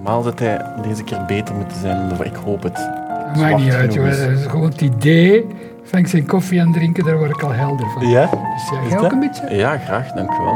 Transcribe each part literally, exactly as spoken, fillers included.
Normaal zou hij deze keer beter moeten zijn, maar ik hoop het. Dat maakt niet uit, joh. Dat is gewoon het idee. Van ik zijn koffie aan het drinken, daar word ik al helder van. Ja? Dus ja, ga ook een beetje? Ja, graag, dank u wel.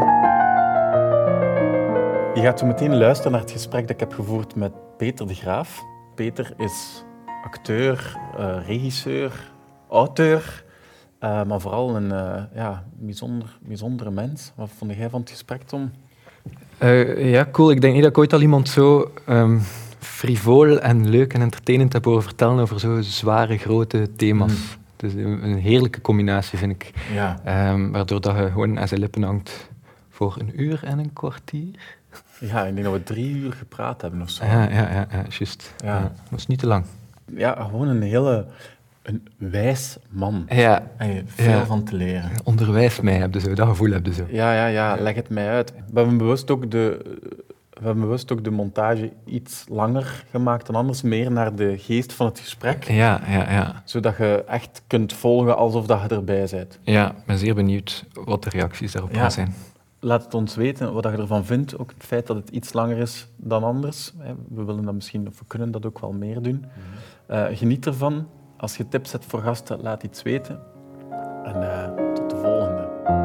Je gaat zo meteen luisteren naar het gesprek dat ik heb gevoerd met Peter de Graaf. Peter is acteur, uh, regisseur, auteur, uh, maar vooral een uh, ja, bijzonder, bijzondere mens. Wat vond jij van het gesprek, Tom? Uh, ja, cool. Ik denk niet dat ik ooit al iemand zo um, frivol en leuk en entertainend heb horen vertellen over zo zware, grote thema's. Mm. Dus een, een heerlijke combinatie, vind ik. Ja. Um, waardoor dat je gewoon aan zijn lippen hangt voor een uur en een kwartier. Ja, ik denk dat we drie uur gepraat hebben of zo. Ja, ja, ja, ja juist. Ja. Ja, dat is niet te lang. Ja, gewoon een hele een wijs man. Ja. En veel ja. van te leren. Onderwijs mij, heb je zo, dat gevoel heb je zo. Ja, ja, ja, leg het mij uit. We hebben bewust ook de, we hebben bewust ook de montage iets langer gemaakt dan anders, meer naar de geest van het gesprek. Ja, ja, ja. Zodat je echt kunt volgen alsof dat je erbij bent. Ja, ik ben zeer benieuwd wat de reacties daarop ja. gaan zijn. Laat het ons weten wat je ervan vindt. Ook het feit dat het iets langer is dan anders. We willen dat misschien, of we kunnen dat ook wel meer doen. Uh, geniet ervan. Als je tips hebt voor gasten, laat iets weten. En uh, tot de volgende.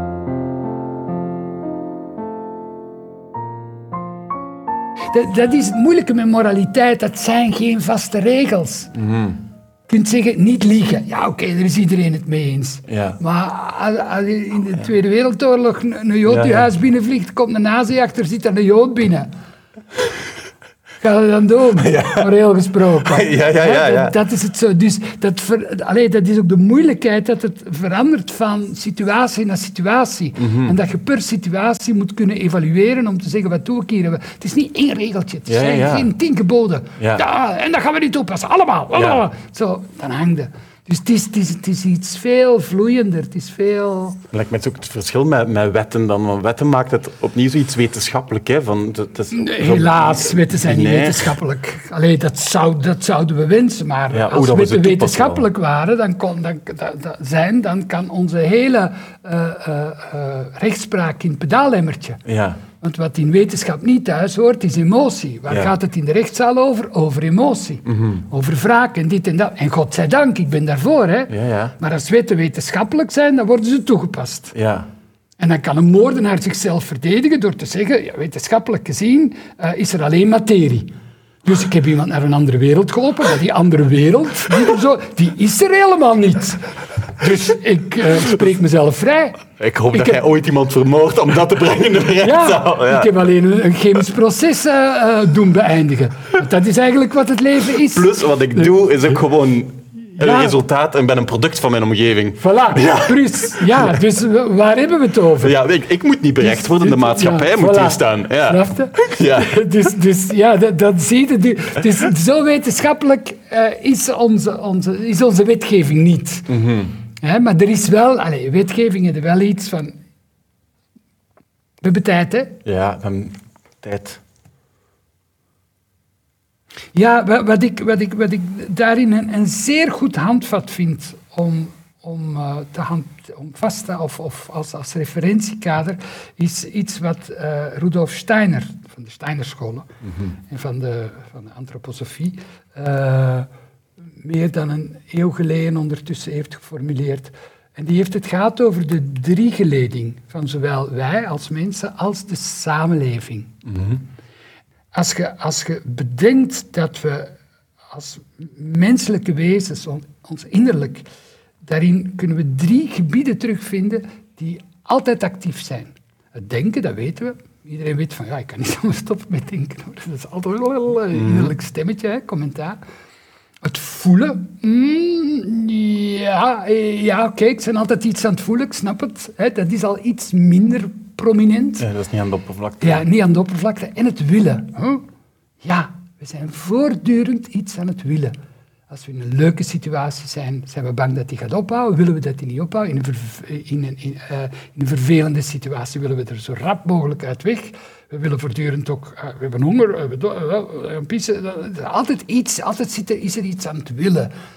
Dat, dat is het moeilijke met moraliteit. Dat zijn geen vaste regels. Mm-hmm. Je kunt zeggen, niet liegen. Ja, oké, okay, daar is iedereen het mee eens. Ja. Maar als, als in de Tweede Wereldoorlog een, een Jood ja, je ja. huis binnenvliegt, komt een nazi achter, zit er een Jood binnen. Ga je dan doen? Ja. Moreel gesproken. Ja, ja, ja, ja. Dat, dat is het zo. Dus dat, ver, allee, dat is ook de moeilijkheid dat het verandert van situatie naar situatie. Mm-hmm. En dat je per situatie moet kunnen evalueren om te zeggen, wat doe ik hier? Het is niet één regeltje. Het zijn ja, ja. geen tien geboden. Ja. Ja, en dat gaan we niet toepassen. Allemaal. allemaal. Ja. Zo, dan hangt het. Dus het is, het, is, het is iets veel vloeiender. Het is veel... Lijkt me het ook het verschil met, met wetten dan. Want wetten maakt het opnieuw zoiets wetenschappelijk. Hè? Van, het is, nee, helaas, wetten zijn niet nee. wetenschappelijk. Allee, dat, zou, dat zouden we wensen. Maar ja, als oh, wetten we wetenschappelijk waren, dan, kon, dan, da, da, zijn, dan kan onze hele uh, uh, uh, rechtspraak in het pedaalemmertje. Ja. Want wat in wetenschap niet thuis hoort, is emotie. Waar ja. gaat het in de rechtszaal over? Over emotie. Mm-hmm. Over wraak en dit en dat. En godzijdank, ik ben daarvoor. Hè. Ja, ja. Maar als wetten wetenschappelijk zijn, dan worden ze toegepast. Ja. En dan kan een moordenaar zichzelf verdedigen door te zeggen, ja, wetenschappelijk gezien uh, is er alleen materie. Dus ik heb iemand naar een andere wereld geholpen, maar die andere wereld, die, zo, die is er helemaal niet. Dus ik uh, spreek mezelf vrij. Ik hoop ik dat heb... jij ooit iemand vermoordt om dat te brengen in de rechtszaal. Ja, ja. Ik heb alleen een, een chemisch proces uh, doen beëindigen. Want dat is eigenlijk wat het leven is. Plus, wat ik doe, is ook gewoon een ja. resultaat en ben een product van mijn omgeving. Voilà, ja. Plus, ja, dus waar hebben we het over? Ja, ik, ik moet niet berecht worden, de maatschappij ja, moet voilà. hier staan. Ja. Snap je? Ja. Dus, dus ja, dat, dat zie je. Dus zo wetenschappelijk uh, is, onze, onze, is onze wetgeving niet. Mm-hmm. He, maar er is wel, allez, wetgeving is wel iets van... We hebben tijd, hè? Ja, we hebben tijd. Ja, wat ik, wat ik, wat ik daarin een, een zeer goed handvat vind om, om, uh, te hand, om vast te of, of als, als referentiekader, is iets wat uh, Rudolf Steiner, van de Steinerscholen mm-hmm. en van de, van de antroposofie, uh, meer dan een eeuw geleden ondertussen heeft geformuleerd. En die heeft het gehad over de driegeleding van zowel wij als mensen als de samenleving. Mm-hmm. Als je, als je bedenkt dat we als menselijke wezens, ons innerlijk, daarin kunnen we drie gebieden terugvinden die altijd actief zijn. Het denken, dat weten we. Iedereen weet van, ja, ik kan niet zomaar stoppen met denken. Dat is altijd wel een innerlijk stemmetje, hè, commentaar. Het voelen, mm, ja, ja oké, okay, ik ben altijd iets aan het voelen, ik snap het. Hè, dat is al iets minder prominent. Ja, dat is niet aan de oppervlakte. Ja, niet aan de oppervlakte. En het willen. Huh? Ja, we zijn voortdurend iets aan het willen. Als we in een leuke situatie zijn, zijn we bang dat die gaat ophouden. Willen we dat die niet ophouden? In een, ver, in een, in, uh, in een vervelende situatie willen we er zo rap mogelijk uit weg. We willen voortdurend ook... Uh, we hebben honger, uh, we do- uh, uh, pissen. Uh, altijd iets, altijd zit er, is er iets aan het willen.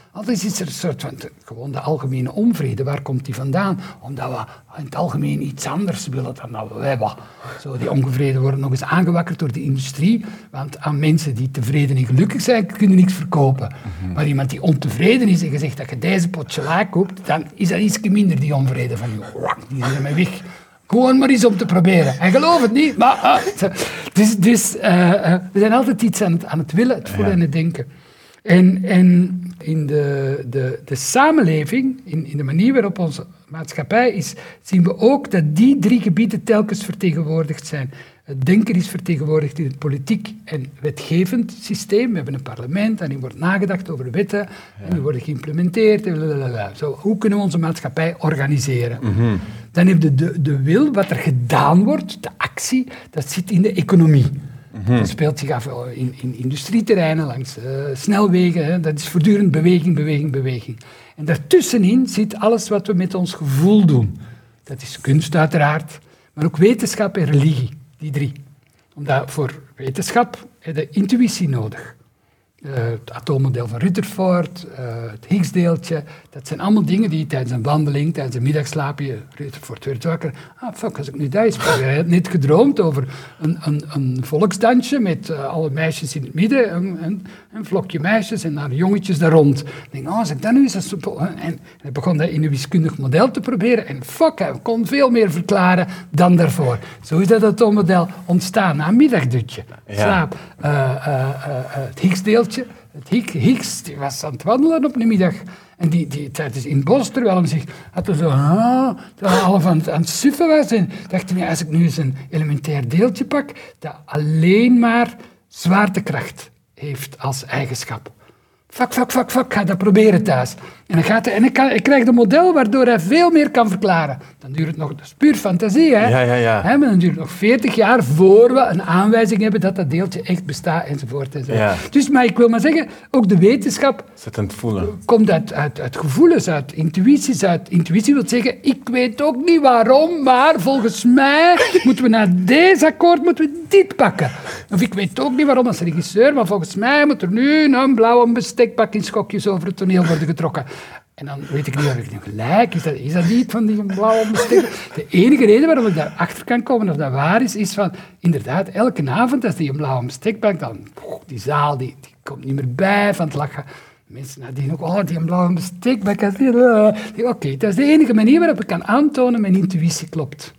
Altijd is er een soort van, gewoon de algemene onvrede. Waar komt die vandaan? Omdat we in het algemeen iets anders willen dan dat we hebben. Zo, die onvrede wordt nog eens aangewakkerd door de industrie. Want aan mensen die tevreden en gelukkig zijn, kunnen niks verkopen. Mm-hmm. Maar iemand die ontevreden is en gezegd dat je deze pot chocola koopt, dan is dat iets minder die onvrede van je. Die is ermee weg. Gewoon maar eens om te proberen. En geloof het niet, maar... Uh, dus dus uh, uh, we zijn altijd iets aan het, aan het willen, het voelen ja. en het denken. En, en in de, de, de samenleving, in, in de manier waarop onze maatschappij is, zien we ook dat die drie gebieden telkens vertegenwoordigd zijn. Het denken is vertegenwoordigd in het politiek en wetgevend systeem. We hebben een parlement en die wordt nagedacht over wetten ja. en die worden geïmplementeerd. En Zo, hoe kunnen we onze maatschappij organiseren? Mm-hmm. Dan heb je de, de wil, wat er gedaan wordt, de actie, dat zit in de economie. Mm-hmm. Dat speelt zich af in, in industrieterreinen, langs uh, snelwegen. Hè. Dat is voortdurend beweging, beweging, beweging. En daartussenin zit alles wat we met ons gevoel doen. Dat is kunst uiteraard, maar ook wetenschap en religie. Die drie. Omdat voor wetenschap heb je intuïtie nodig. Uh, het atoommodel van Rutherford, uh, het Higgsdeeltje, dat zijn allemaal dingen die tijdens een wandeling, tijdens een middagslaapje, Rutherford werd wakker. Ah, fuck, als ik nu dat is. Hij had net gedroomd over een, een, een volksdansje met uh, alle meisjes in het midden, een, een, een vlokje meisjes en daar jongetjes daar rond. Ik denk, oh, als ik dat nu eens... En hij begon dat in een wiskundig model te proberen en fuck, hij kon veel meer verklaren dan daarvoor. Zo is dat atoommodel ontstaan, na een middagdutje. Ja. Slaap. Uh, uh, uh, uh, het Higgsdeeltje. Het Higgs die was aan het wandelen op een middag. En die, die tijd is in het bos, terwijl hij zich had er zo, ah, terwijl hij half aan het, aan het suffen was. En dacht hij, als ik nu eens een elementair deeltje pak, dat alleen maar zwaartekracht heeft als eigenschap. Fuck, fuck, fuck, fuck, ga dat proberen thuis. En dan gaat hij, en hij, kan, hij krijgt een model waardoor hij veel meer kan verklaren. Dan duurt het nog, dat is puur fantasie, hè? Ja, ja, ja. Hè, maar dan duurt het nog veertig jaar voor we een aanwijzing hebben dat dat deeltje echt bestaat, enzovoort. enzovoort. Ja. Dus, maar ik wil maar zeggen, ook de wetenschap Zit aan het voelen. komt uit, uit, uit gevoelens, uit intuïties. Uit, intuïtie wil zeggen, ik weet ook niet waarom, maar volgens mij moeten we naar deze akkoord moeten we dit pakken. Of ik weet ook niet waarom als regisseur, maar volgens mij moet er nu een blauwe bestekbak in schokjes over het toneel worden getrokken. En dan weet ik niet of ik nu gelijk is. Dat, is dat niet van die blauwe bestek? De enige reden waarom ik daarachter kan komen of dat waar is, is van, inderdaad, elke avond als die een blauwe bestekbank, dan, die zaal, die, die komt niet meer bij van het lachen. Mensen die ook, oh, die een blauwe bestekbank. Oké, okay, dat is de enige manier waarop ik kan aantonen mijn intuïtie klopt.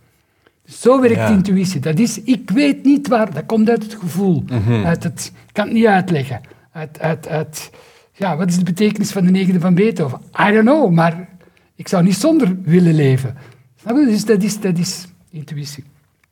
Zo werkt ja. intuïtie. Dat is, ik weet niet waar, dat komt uit het gevoel. Mm-hmm. Uit het, ik kan het niet uitleggen. Uit, uit, uit, ja, wat is de betekenis van de negende van Beethoven? I don't know, maar ik zou niet zonder willen leven. Dus dat is, dat is intuïtie.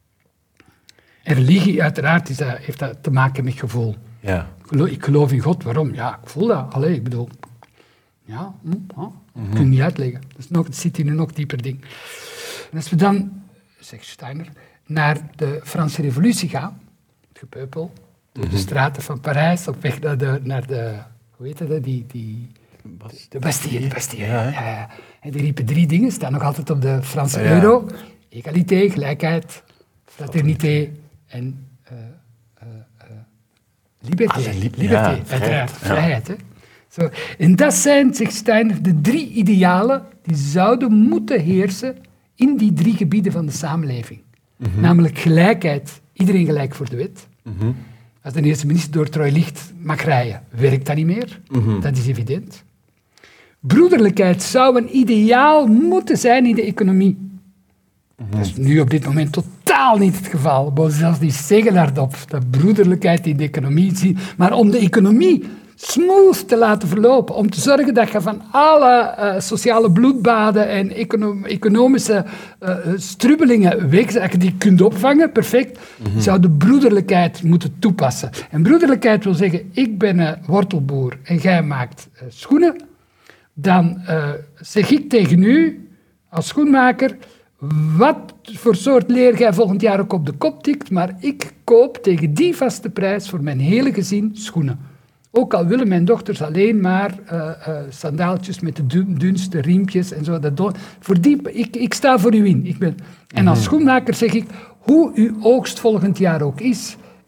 En religie, uiteraard, is dat, heeft dat te maken met gevoel. Ja. Ik geloof in God, waarom? Ja, ik voel dat. Allee, ik bedoel, ja, hm, oh, mm-hmm. kun je niet uitleggen. Dat, is nog, dat zit in een nog dieper ding. En als we dan, zegt Steiner, naar de Franse Revolutie gaan, het gepeupel, door mm-hmm. de straten van Parijs, op weg naar de, naar de hoe heet dat, die, die, de Bastille, de Bastille. Ja, ja. En die riepen drie dingen, staan nog altijd op de Franse ja. euro. Egalité, gelijkheid, fraternité en uh, uh, uh, liberté. Ah, li- liberté, ja, uiteraard, vrijheid. vrijheid hè. Zo. En dat zijn, zegt Steiner, de drie idealen die zouden moeten heersen in die drie gebieden van de samenleving. Mm-hmm. Namelijk gelijkheid, iedereen gelijk voor de wet. Mm-hmm. Als de eerste minister door het rode licht mag rijden, werkt dat niet meer. Mm-hmm. Dat is evident. Broederlijkheid zou een ideaal moeten zijn in de economie. Mm-hmm. Dat is nu op dit moment totaal niet het geval. We zelfs niet zeggen hardop dat broederlijkheid in de economie zien. Maar om de economie smooth te laten verlopen, om te zorgen dat je van alle uh, sociale bloedbaden en econo- economische uh, strubbelingen weg, dat je die kunt opvangen, perfect, mm-hmm. zou de broederlijkheid moeten toepassen. En broederlijkheid wil zeggen, ik ben een wortelboer en jij maakt uh, schoenen, dan uh, zeg ik tegen u, als schoenmaker, wat voor soort leer jij volgend jaar ook op de kop tikt, maar ik koop tegen die vaste prijs voor mijn hele gezin schoenen. Ook al willen mijn dochters alleen maar uh, uh, sandaaltjes met de dun, dunste riempjes en zo. Dat do- voor die, ik, ik sta voor u in. Ik ben, en als schoenmaker zeg ik, hoe uw oogst volgend jaar ook is,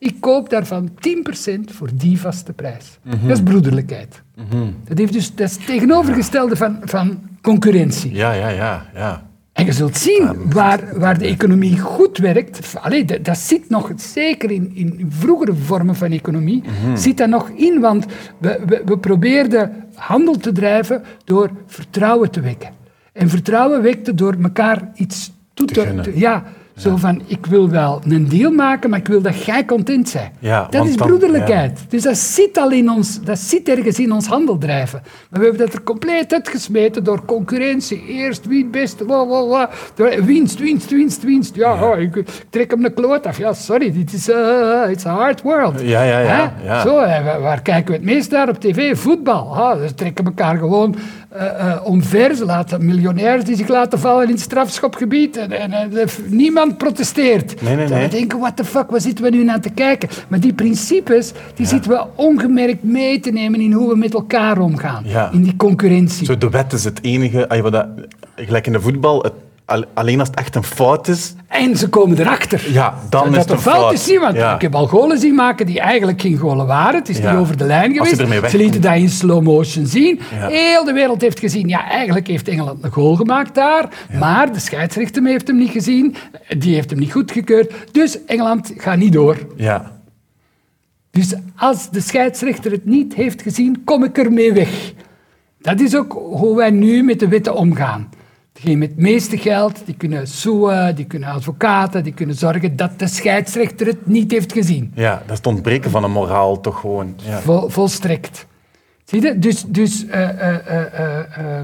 Ik koop daarvan tien procent voor die vaste prijs. Mm-hmm. Dat is broederlijkheid. Mm-hmm. Dat, heeft dus, dat is het tegenovergestelde van, van concurrentie. Ja, ja, ja, ja. En je zult zien, waar, waar de economie goed werkt, allee, dat, dat zit nog, zeker in, in vroegere vormen van economie, mm-hmm. zit dat nog in, want we, we, we probeerden handel te drijven door vertrouwen te wekken. En vertrouwen wekte door elkaar iets toe te... te ja, ja, zo van, ik wil wel een deal maken, maar ik wil dat jij content bent. Ja, dat is broederlijkheid. Ja. Dus dat zit al in ons, dat zit ergens in ons handel drijven. Maar we hebben dat er compleet uitgesmeten door concurrentie. Eerst wie het beste, bla, bla, bla. Door winst, winst, winst, winst. Ja, ja. Oh, ik, ik trek hem de kloot af. Ja, sorry, dit is uh, it's a hard world. Ja, ja, ja. ja. Zo, waar, waar kijken we het meest naar op tv? Voetbal. Ah, ze trekken elkaar gewoon uh, uh, omver. Ze laten miljonairs die zich laten vallen in het strafschopgebied. En, en, en uh, niemand protesteert. Nee, nee, nee. We denken, what the fuck, waar zitten we nu naar te kijken? Maar die principes, die ja. zitten we ongemerkt mee te nemen in hoe we met elkaar omgaan. Ja. In die concurrentie. Zo, de wet is het enige, dat, gelijk in de voetbal, het, alleen als het echt een fout is... En ze komen erachter. Ja, dan dat is het een fout. fout is niet, want ja. ik heb al golen zien maken die eigenlijk geen golen waren. Het is ja. niet over de lijn geweest. Ze, ze lieten dat in slow motion zien. Ja. Heel de wereld heeft gezien, ja, eigenlijk heeft Engeland een goal gemaakt daar, ja. maar de scheidsrechter heeft hem niet gezien, die heeft hem niet goedgekeurd, dus Engeland gaat niet door. Ja. Dus als de scheidsrechter het niet heeft gezien, kom ik ermee weg. Dat is ook hoe wij nu met de wetten omgaan. Degenen met het meeste geld, die kunnen soeën, die kunnen advocaten, die kunnen zorgen dat de scheidsrechter het niet heeft gezien. Ja, dat is het ontbreken van een moraal toch gewoon. Ja. Vol, volstrekt. Zie je? Dus, dus uh, uh, uh, uh,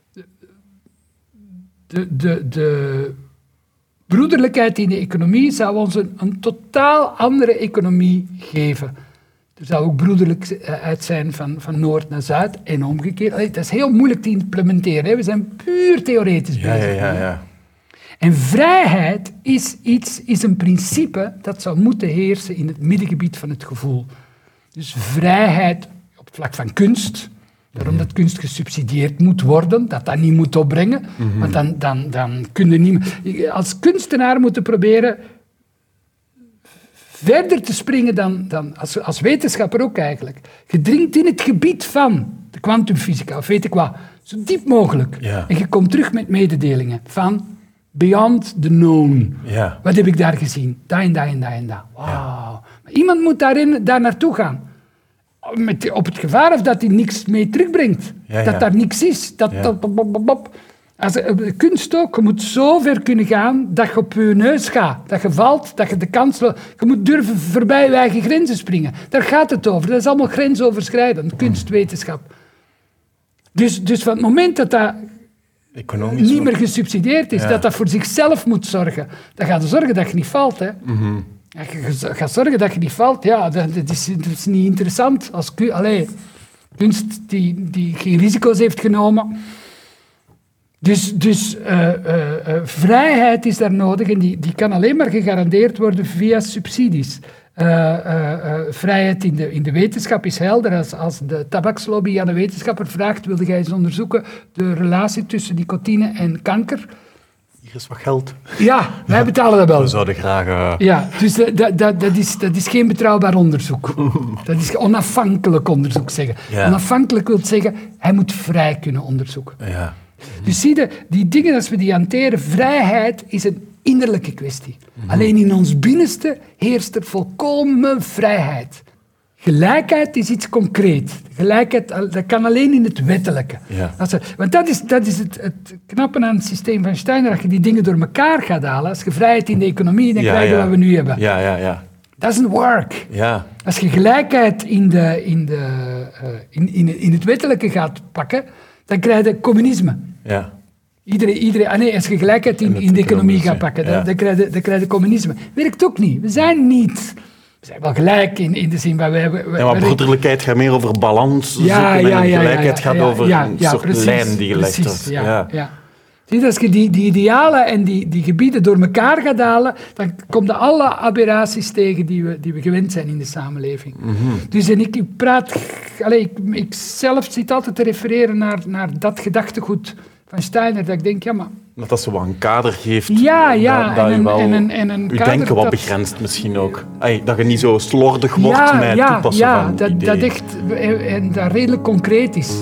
de, de, de broederlijkheid in de economie zou ons een, een totaal andere economie geven. Er zou ook broederlijkheid zijn van, van noord naar zuid en omgekeerd. Allee, dat is heel moeilijk te implementeren. Hè. We zijn puur theoretisch bezig. Ja, ja, ja, ja. En vrijheid is, iets, is een principe dat zou moeten heersen in het middengebied van het gevoel. Dus vrijheid op het vlak van kunst, daarom dat kunst gesubsidieerd moet worden, dat dat niet moet opbrengen. Mm-hmm. Want dan, dan, dan kun je niet... Als kunstenaar moeten proberen verder te springen dan, dan als, als wetenschapper ook eigenlijk. Je dringt in het gebied van de kwantumfysica, of weet ik wat, zo diep mogelijk. Ja. En je komt terug met mededelingen van beyond the known. Ja. Wat heb ik daar gezien? Dat en dat en dat en dat. Wauw. Ja. Maar iemand moet daarin, daar naartoe gaan. Met, op het gevaar of dat hij niks mee terugbrengt. Ja, dat ja. daar niks is. Dat, Ja. dat, bop, bop, bop. Als, kunst ook, je moet zo ver kunnen gaan dat je op je neus gaat. Dat je valt, dat je de kans... Je moet durven voorbij je eigen grenzen springen. Daar gaat het over. Dat is allemaal grensoverschrijdend, kunstwetenschap. Dus, dus van het moment dat dat Economisch niet meer gesubsidieerd is, Ja. dat dat voor zichzelf moet zorgen, dan gaat het zorgen dat je niet valt. Hè. Mm-hmm. Ja, je gaat zorgen dat je niet valt. Ja, dat, dat, is, dat is niet interessant. Als ku- Allee, kunst die, die geen risico's heeft genomen... Dus, dus uh, uh, uh, vrijheid is daar nodig en die, die kan alleen maar gegarandeerd worden via subsidies. Uh, uh, uh, vrijheid in de, in de wetenschap is helder. Als, als de tabakslobby aan de wetenschapper vraagt, wilde jij eens onderzoeken de relatie tussen nicotine en kanker? Hier is wat geld. Ja, wij ja, betalen dat wel. We zouden graag... Uh... Ja, dus uh, dat, dat, dat, is, dat is geen betrouwbaar onderzoek. Dat is onafhankelijk onderzoek zeggen. Ja. Onafhankelijk wil zeggen, hij moet vrij kunnen onderzoeken. Ja. Dus zie je, die dingen, als we die hanteren, vrijheid is een innerlijke kwestie. Mm-hmm. Alleen in ons binnenste heerst er volkomen vrijheid. Gelijkheid is iets concreet. Gelijkheid, dat kan alleen in het wettelijke. Ja. We, want dat is, dat is het, het knappe aan het systeem van Steiner, dat je die dingen door elkaar gaat halen. Als je vrijheid in de economie, dan Ja, krijg je ja. wat we nu hebben. Ja, ja, ja. Doesn't work. Ja. Als je gelijkheid in, de, in, de, uh, in, in, in het wettelijke gaat pakken, dan krijg je communisme. Ja. Iedereen, iedereen, ah nee, als je gelijkheid in, in de economie gaat pakken, ja. dan, dan, krijg je, dan krijg je communisme. Werkt ook niet. We zijn niet... We zijn wel gelijk in, in de zin waar wij... wij Ja, maar broederlijkheid gaat meer over balans zoeken ja, ja, en ja, gelijkheid ja, ja, gaat ja, over ja, een ja, soort precies, lijn die gelegd precies, wordt. Ja, Ja. ja. Zie je, als je die, die idealen en die, die gebieden door elkaar gaat halen, dan komen er alle aberraties tegen die we, die we gewend zijn in de samenleving. Mm-hmm. Dus en ik, ik praat... Allez, ik, ik zelf zit altijd te refereren naar, naar dat gedachtegoed van Steiner, dat ik denk, ja, maar Dat dat zo wat een kader geeft. Ja, ja. Dat, dat en je een, wel en een, en een je kader denken wat dat- begrenst misschien ook. Ay, dat je niet zo slordig wordt ja, met het ja, toepassen ja, van dat, ideeën. dat echt en, en dat redelijk concreet is.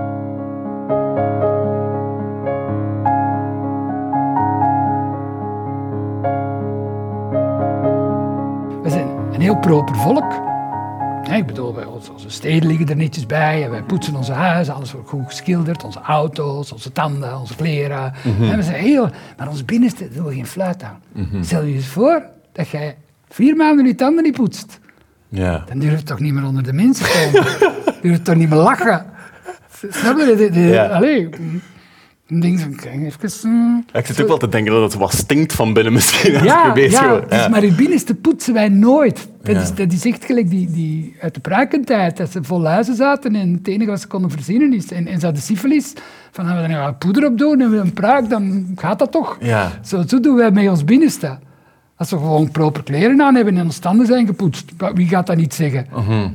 We zijn een heel proper volk. Nee, ik bedoel, wij- onze, onze steden liggen er netjes bij. En wij poetsen onze huizen, alles wordt goed geschilderd. Onze auto's, onze tanden, onze kleren. Mhm. En we zijn heel... Maar ons binnenste doen we geen fluit aan. Mhm. Stel je eens voor dat jij vier maanden je tanden niet poetst. Ja. Dan durf je toch niet meer onder de mensen te komen. durf je toch niet meer lachen. Snap je? De, de, Ja. Allee, dan denk je van, kijk, even... mm, Ik zit zo- ook wel te denken dat het wat stinkt van binnen misschien. Als ja, je bezig ja, wordt. dus Ja. maar in binnenste poetsen wij nooit. Dat, Ja. is, dat is echt gelijk die, die uit de pruikentijd, dat ze vol huizen zaten en het enige wat ze konden verzinnen is, en, en ze hadden syfilis, van als we er nou wat poeder op doen en we een pruik, dan gaat dat toch. Ja. Zo, zo doen wij met ons binnenste. Als we gewoon proper kleren aan hebben en onze tanden zijn gepoetst, wie gaat dat niet zeggen? Mhm.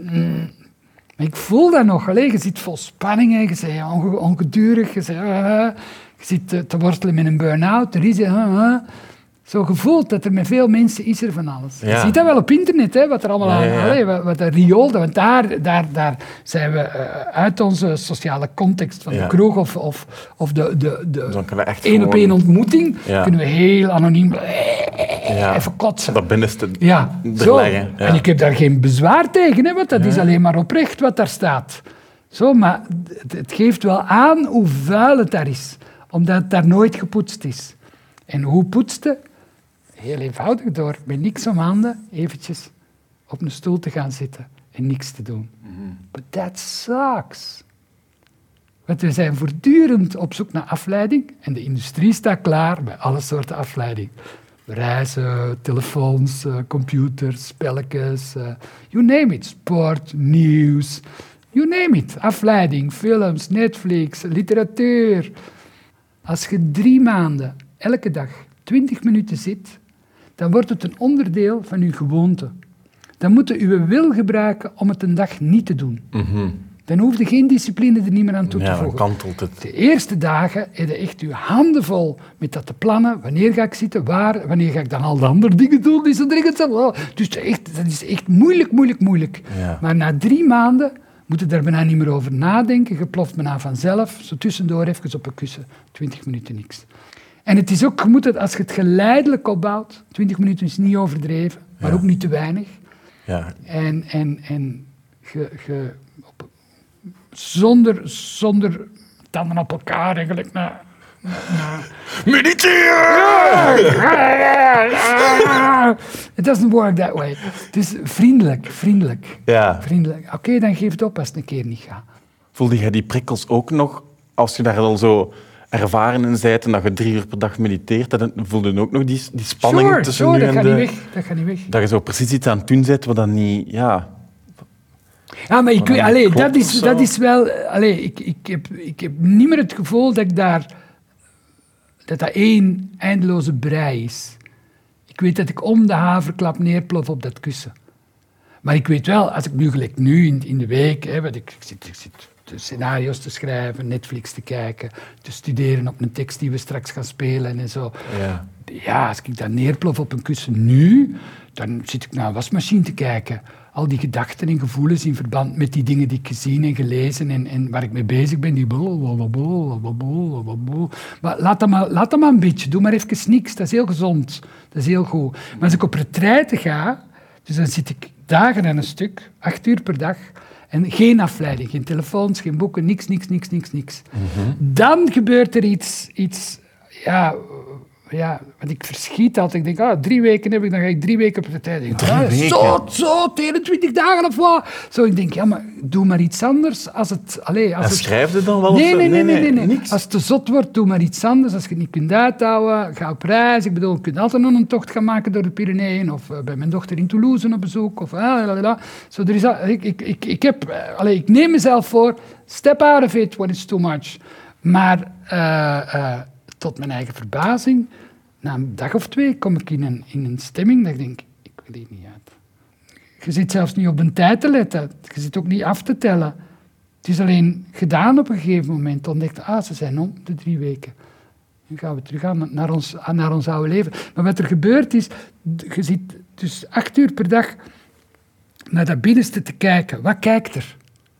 Maar ik voel dat nog. Allee, je zit vol spanning, hè. Je bent onge- ongedurig, je, bent, uh, je zit te, te worstelen met een burn-out. Er is uh, uh. Zo gevoeld dat er met veel mensen is er van alles. Ja. Je ziet dat wel op internet, hè, wat er allemaal Ja, aan... ja, ja. Allee, wat, wat er riool, want daar, daar, daar zijn we uh, uit onze sociale context van Ja. de kroeg of, of, of de, de, de Dan kunnen we echt één op gewoon- één ontmoeting, Ja. kunnen we heel anoniem Ja. even kotsen. Dat binnenste Ja, er zo. leggen. Ja. En ik heb daar geen bezwaar tegen, hè, want dat is alleen maar oprecht wat daar staat. Zo, maar het, het geeft wel aan hoe vuil het daar is, omdat het daar nooit gepoetst is. En hoe poetste? Heel eenvoudig, door met niks om handen eventjes op een stoel te gaan zitten en niks te doen. But that sucks. Want we zijn voortdurend op zoek naar afleiding en de industrie staat klaar bij alle soorten afleiding. Reizen, telefoons, uh, computers, spelletjes, uh, you name it. Sport, nieuws, you name it. Afleiding, films, Netflix, literatuur. Als je drie maanden, elke dag, twintig minuten zit, dan wordt het een onderdeel van je gewoonte. Dan moet je je wil gebruiken om het een dag niet te doen. Mhm. Dan hoef je geen discipline er niet meer aan toe te Ja, dan voegen. kantelt het. De eerste dagen heb je echt je handen vol met dat te plannen. Wanneer ga ik zitten, waar, wanneer ga ik dan al de andere dingen doen die zo dringend zijn. Oh, dus echt, dat is echt moeilijk, moeilijk, moeilijk. Ja. Maar na drie maanden moet je daar bijna niet meer over nadenken. Je ploft bijna vanzelf, zo tussendoor even op een kussen. Twintig minuten niks. En het is ook, je moet het, als je het geleidelijk opbouwt, twintig minuten is niet overdreven, maar Ja. ook niet te weinig. Ja. En, en, en ge, ge, op, zonder, zonder tanden op elkaar eigenlijk naar... Mediteren! It doesn't work that way. Dus vriendelijk, vriendelijk, Ja. vriendelijk. Oké, dan geef het op als het een keer niet gaat. Voelde jij die prikkels ook nog, als je daar al zo ervaren in bent en dat je drie uur per dag mediteert, dan voelde je ook nog die, die spanning Sure, tussen sure, nu dat en gaat de... niet weg. Dat gaat niet weg. Dat je zo precies iets aan het doen bent wat dan niet... Ja, Ja, maar ik Maar weet, dan allee, klopt dat, of is, zo. dat is wel... Allee, ik, ik, heb, ik heb niet meer het gevoel dat ik daar... Dat dat één eindeloze brei is. Ik weet dat ik om de haverklap neerplof op dat kussen. Maar ik weet wel, als ik nu gelijk nu in, in de week... Hè, want ik, ik, zit, ik zit de scenario's te schrijven, Netflix te kijken, te studeren op een tekst die we straks gaan spelen en zo. ja. Ja, als ik dan neerplof op een kussen nu, dan zit ik naar een wasmachine te kijken. Al die gedachten en gevoelens in verband met die dingen die ik gezien en gelezen en, en waar ik mee bezig ben, die blablabla. Maar laat dat maar, laat dat maar een beetje, doe maar even niks, dat is heel gezond, dat is heel goed. Maar als ik op retraite ga, dus dan zit ik dagen aan een stuk, acht uur per dag, en geen afleiding, geen telefoons, geen boeken, niks, niks, niks, niks, niks. Mhm. Dan gebeurt er iets, iets ja... Ja, want ik verschiet altijd. Ik denk, ah, drie weken heb ik, dan ga ik drie weken op de tijd. Denk, Drie ah, weken? Zo, zo, eenentwintig dagen of wat. Zo, ik denk, ja, maar doe maar iets anders. Als het, allee, als En het... schrijf je dan wel? of Nee, zo? nee, nee, nee, nee, nee. Niks? Als het te zot wordt, doe maar iets anders. Als je het niet kunt uithouden, ga op reis. Ik bedoel, je kunt altijd nog een tocht gaan maken door de Pyreneeën of uh, bij mijn dochter in Toulouse op bezoek. Of, ah, lalala. Zo, er is, al- ik, ik, ik, ik, heb, uh, allee, ik neem mezelf voor, step out of it when it's too much. Maar uh, uh, tot mijn eigen verbazing... Na een dag of twee kom ik in een, in een stemming dat ik denk, ik wil hier niet uit. Je zit zelfs niet op een tijd te letten. Je zit ook niet af te tellen. Het is alleen gedaan op een gegeven moment. Ontdekt, ah, ze zijn om, de drie weken. Nu gaan we terug aan naar ons, naar ons oude leven. Maar wat er gebeurt is, je zit dus acht uur per dag naar dat binnenste te kijken. Wat kijkt er?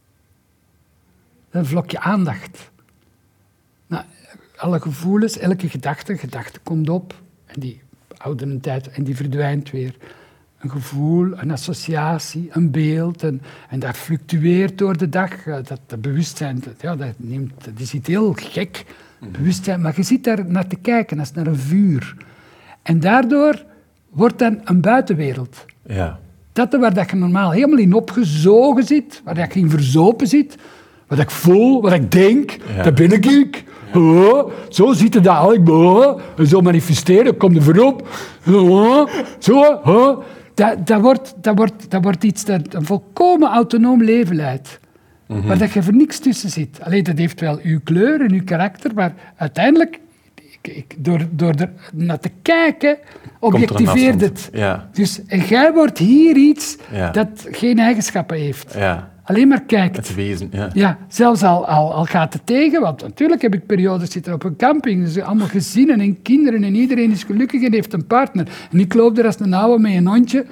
Een vlokje aandacht. Nou, alle gevoelens, elke gedachte, gedachte komt op en die houdt een tijd en die verdwijnt weer. Een gevoel, een associatie, een beeld. En, en dat fluctueert door de dag. Dat, dat bewustzijn, dat, ja, dat, neemt, dat is iets heel gek. Bewustzijn, maar je zit daar naar te kijken als naar een vuur. En daardoor wordt dan een buitenwereld. Ja. Dat waar dat je normaal helemaal in opgezogen zit, waar dat je in verzopen zit, wat ik voel, wat ik denk, ja. dat ben ik. ik. Ja. Oh, zo ziet het dadelijk. Oh, zo manifesteren, kom er voorop. Oh, zo, oh. Dat, dat, wordt, dat, wordt, dat wordt iets dat een volkomen autonoom leven leidt. Mm-hmm. Waar dat je voor niks tussen zit. Alleen dat heeft wel uw kleur en uw karakter, maar uiteindelijk, ik, ik, door, door er naar te kijken, objectiveert het. Ja. Dus, en jij wordt hier iets ja. dat geen eigenschappen heeft. Ja. Alleen maar kijkt. Het wezen, ja. Ja, zelfs al, al, al gaat het tegen, want natuurlijk heb ik periodes zitten op een camping, dus allemaal gezinnen en kinderen en iedereen is gelukkig en heeft een partner. En ik loop er als een oude met een hondje.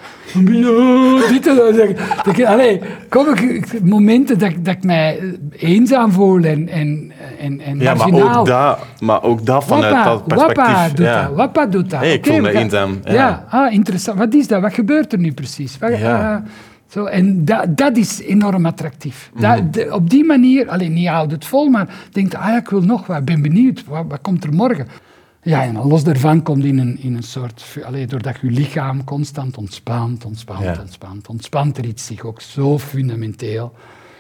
Dit en dat. Allee, kom ik, momenten dat, dat ik mij eenzaam voel en, en, en, en ja, marginaal. Maar ook, dat, maar ook dat vanuit Wappa, dat perspectief. Wappa doet ja. dat. Wappa doet dat. Hey, ik okay, voel me gaan, eenzaam. Ja. ja, ah, interessant. Wat is dat? Wat gebeurt er nu precies? Wat, Ja. uh, Zo, en dat, dat is enorm attractief. Dat, Mm-hmm. de, op die manier, alleen niet houd het vol, maar denkt, ah ja, ik wil nog wat, ik ben benieuwd, wat, wat komt er morgen? Ja, en los daarvan komt in een, in een soort, allee, doordat je lichaam constant ontspant, ontspant, ja. ontspant, ontspant er iets zich ook zo fundamenteel.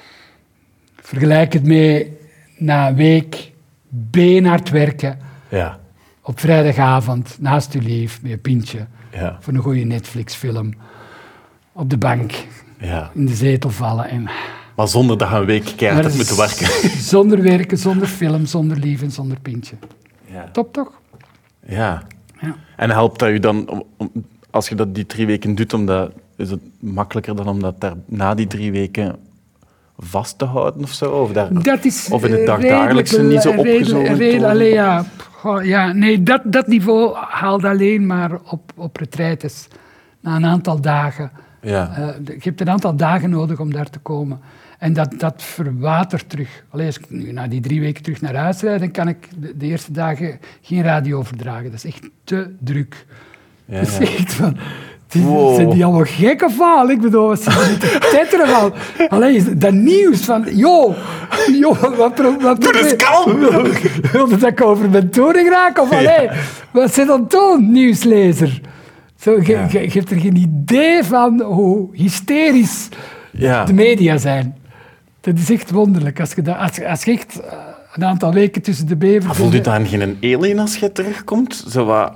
Vergelijk het met na een week beenhard werken, Ja. op vrijdagavond, naast je lief, met een pintje, Ja. voor een goede Netflix-film, op de bank, Ja. in de zetel vallen en... Maar zonder dat je een week keihard hebt moeten werken. Zonder werken, zonder film, zonder lief en zonder pintje. Ja. Top toch? Ja. Ja. En helpt dat je dan, om, om, als je dat die drie weken doet, omdat, is het makkelijker dan om dat daar na die drie weken vast te houden of zo? Of, daar, Dat is of in het eh, dagdagelijkse niet zo redelijk- opgezogen te redelijk- worden? allee, ja, Goh, ja, nee, dat, dat niveau haalt alleen maar op, op retraites. Na een aantal dagen. Ja. Uh, je hebt een aantal dagen nodig om daar te komen. En dat, dat verwatert terug. Allee, als ik nu na die drie weken terug naar huis rijd, dan kan ik de, de eerste dagen geen radio verdragen. Dat is echt te druk. Ja, Dat is ja. echt van... Die, Wow. Zijn die allemaal gek of wat? Ik bedoel, wat zitten die te tetteren van? Allee, is dat nieuws van... Yo, yo wat... pro- wat Doe eens kalm! Wilde dat ik over mijn toren raak? Of allee, wat zit dan doen, nieuwslezer? Zo, je, Ja. je, je hebt er geen idee van hoe hysterisch Ja. de media zijn. Dat is echt wonderlijk. Als je, dat, als, je- als je echt uh, een aantal weken tussen de bevers... Maar voelt u dan geen alien als je terugkomt? Zo wat...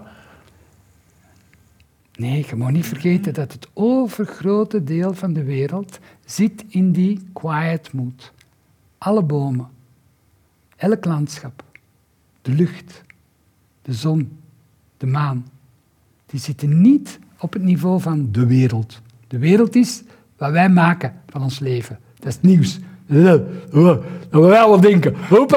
Nee, je moet niet vergeten dat het overgrote deel van de wereld zit in die quiet mood. Alle bomen, elk landschap, de lucht, de zon, de maan, die zitten niet op het niveau van de wereld. De wereld is wat wij maken van ons leven. Dat is het nieuws. Dat wij allemaal denken.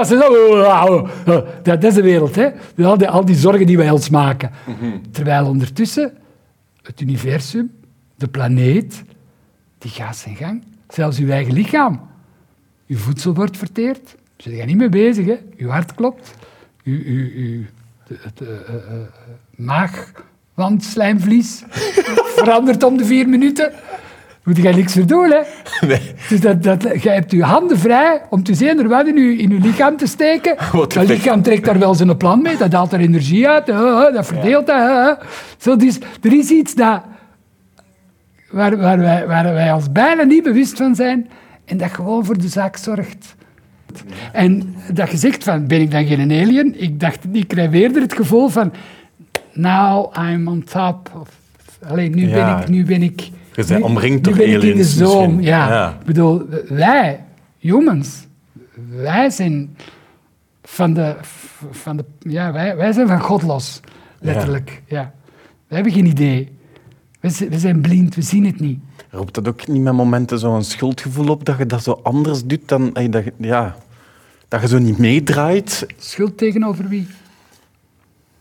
Dat is de wereld, hè? Al die, al die zorgen die wij ons maken. Terwijl ondertussen het universum, de planeet, die gaat zijn gang. Zelfs uw eigen lichaam. Uw voedsel wordt verteerd. Daar zit je niet mee bezig, hè? Uw hart klopt. Uw, uw, uw de, de, uh, uh, maagwandslijmvlies verandert om de vier minuten. Moet je niks voor doen, hè? Nee. Dus dat, dat, je hebt je handen vrij om te zien er wat in je, in je lichaam te steken. Wat Dat lichaam trekt daar wel zijn plan mee, dat haalt er energie uit, uh, uh, dat verdeelt dat. Uh, uh. Zo, dus, er is iets dat, waar, waar, wij, waar wij ons bijna niet bewust van zijn en dat gewoon voor de zaak zorgt. En dat je zegt van, ben ik dan geen alien? Ik dacht, ik krijg eerder het gevoel van, now I'm on top. Of, alleen nu, Ja. ben ik, nu ben ik... Je bent nu- omringd nu door ben ik in de aliens zoom, misschien. ja. Ja. Ik bedoel, wij, humans, wij zijn van de... Van de ja, wij, wij zijn van God los, letterlijk. Ja. Ja. We hebben geen idee. We, z- we zijn blind, we zien het niet. Roept dat ook niet met momenten zo'n schuldgevoel op, dat je dat zo anders doet dan... ey, Dat je, ja, dat je zo niet meedraait? Schuld tegenover wie?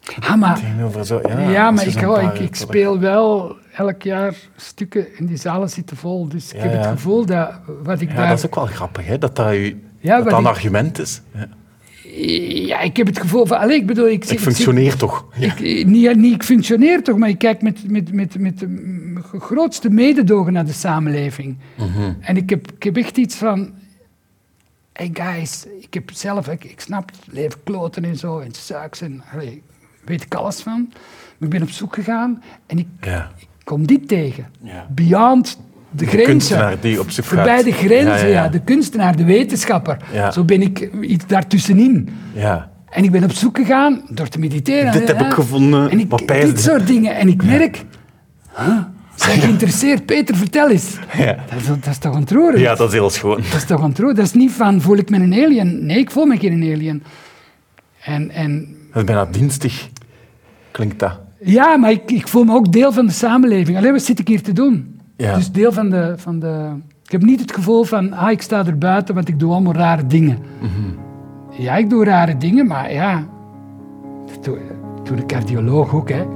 Ah, maar, tegenover zo... Ja, ja, als maar je ik, zo'n oh, paar ik, ik uur- speel wel elk jaar stukken en die zalen zitten vol. Dus ik Ja, heb het ja. gevoel dat wat ik Ja, daar... dat is ook wel grappig, hè? Dat dat, u, Ja, dat, wat dat een ik- argument is. Ja. Ja, ik heb het gevoel van... Allee, ik bedoel, ik, Ik functioneer toch. Ja. Ik, niet, niet ik functioneer toch, maar ik kijk met, met, met, met de m- grootste mededogen naar de samenleving. Mhm. En ik heb, ik heb echt iets van... Hey guys, ik heb zelf... Ik, ik snap het leven kloten en zo, en suiks en... Allee, weet ik alles van. Maar ik ben op zoek gegaan en ik, Ja. ik kom dit tegen. Ja. Beyond de, grenzen. kunstenaar die op zoek Voorbij gaat. de grenzen, Ja, ja, ja, ja. De kunstenaar, de wetenschapper. Ja. Zo ben ik iets daartussenin. Ja. En ik ben op zoek gegaan door te mediteren. Dit heb ja. ik gevonden, En ik, wat pijsde. dit soort dingen. En ik merk... Huh? Zijn geïnteresseerd? Peter, vertel eens. Ja. Dat is, dat is toch ontroerend? Ja, dat is heel schoon. Dat is toch ontroerend? Dat is niet van, voel ik me een alien? Nee, ik voel me geen alien. En, en Dat is bijna dienstig, klinkt dat. ja, maar ik, ik voel me ook deel van de samenleving. Alleen, wat zit ik hier te doen? Ja. Dus deel van de, van de... Ik heb niet het gevoel van, ah, ik sta er buiten, want ik doe allemaal rare dingen. Ja, ik doe rare dingen, maar ja... Dat doe, dat doet de cardioloog ook, hè.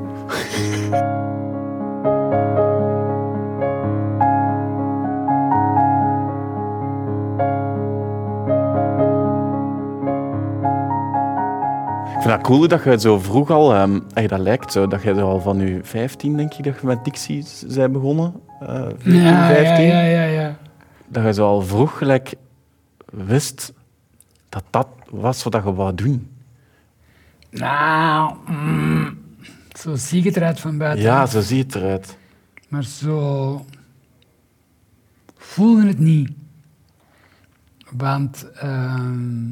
Ik vind dat cool dat je zo vroeg al, um, dat lijkt zo, dat je zo al van je vijftien, denk ik, dat je met dictie bent begonnen. Uh, veertien, Ja, ja, vijftien. ja, ja, ja. Dat je zo al vroeg gelijk wist dat dat was wat je wou doen. Nou, mm, zo zie ik het eruit van buiten. Ja, zo zie je het eruit. Maar zo voelde het niet. Want ehm,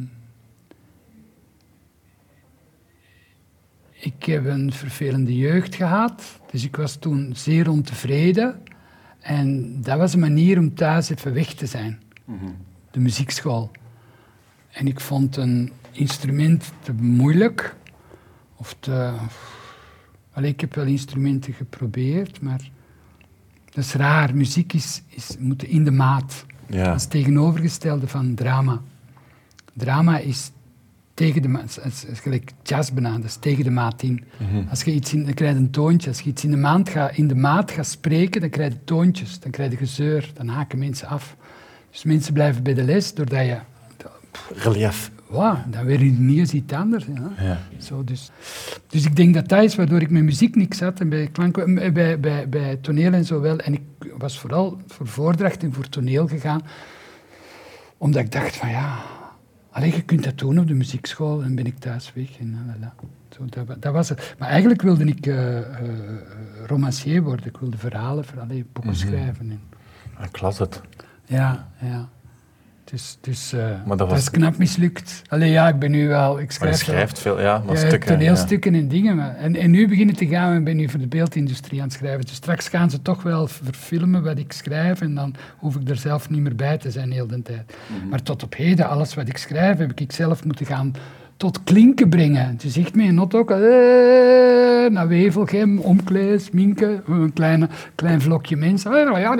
ik heb een vervelende jeugd gehad, dus ik was toen zeer ontevreden. En dat was een manier om thuis even weg te zijn. De muziekschool. En ik vond een instrument te moeilijk. Of te... Allee, ik heb wel instrumenten geprobeerd, maar dat is raar. Muziek is, is, moet in de maat. Ja. Dat is het tegenovergestelde van drama. Drama is tegen de maat. Het is, het is gelijk jazz bijna, dat is tegen de maat in. Mhm. Als je iets in, dan krijg je een toontje. Als je iets in de, maand gaat, in de maat gaat spreken, dan krijg je toontjes. Dan krijg je gezeur. Dan haken mensen af. Dus mensen blijven bij de les, doordat je... Relief. Wow, dan weer niet eens iets anders. Ja. Ja. Zo, dus. dus ik denk dat dat is waardoor ik met muziek niks had en bij, klank, eh, bij, bij, bij toneel en zo wel. En ik was vooral voor voordracht en voor toneel gegaan, omdat ik dacht van ja, allee, je kunt dat doen op de muziekschool en ben ik thuis weg. En, lalala. Zo, dat, wa- dat was het. Maar eigenlijk wilde ik uh, uh, romancier worden. Ik wilde verhalen, voor, allee, boeken Mhm. schrijven. En, Ik las het. ja, ja. Dus, dus uh, Maar dat dat, was- is knap mislukt. Allee, ja, ik ben nu wel... Ik Maar je schrijf wel- schrijft veel, ja, maar ja, stukken. toneelstukken en dingen. Maar. En, en nu beginnen te gaan, ik ben nu voor de beeldindustrie aan het schrijven. Dus straks gaan ze toch wel verfilmen wat ik schrijf en dan hoef ik er zelf niet meer bij te zijn heel de tijd. Mhm. Maar tot op heden, alles wat ik schrijf, heb ik zelf moeten gaan tot klinken brengen. Dus echt met een not ook, eh, naar Wevelgem, omkleed, sminken, een kleine, klein vlokje mensen.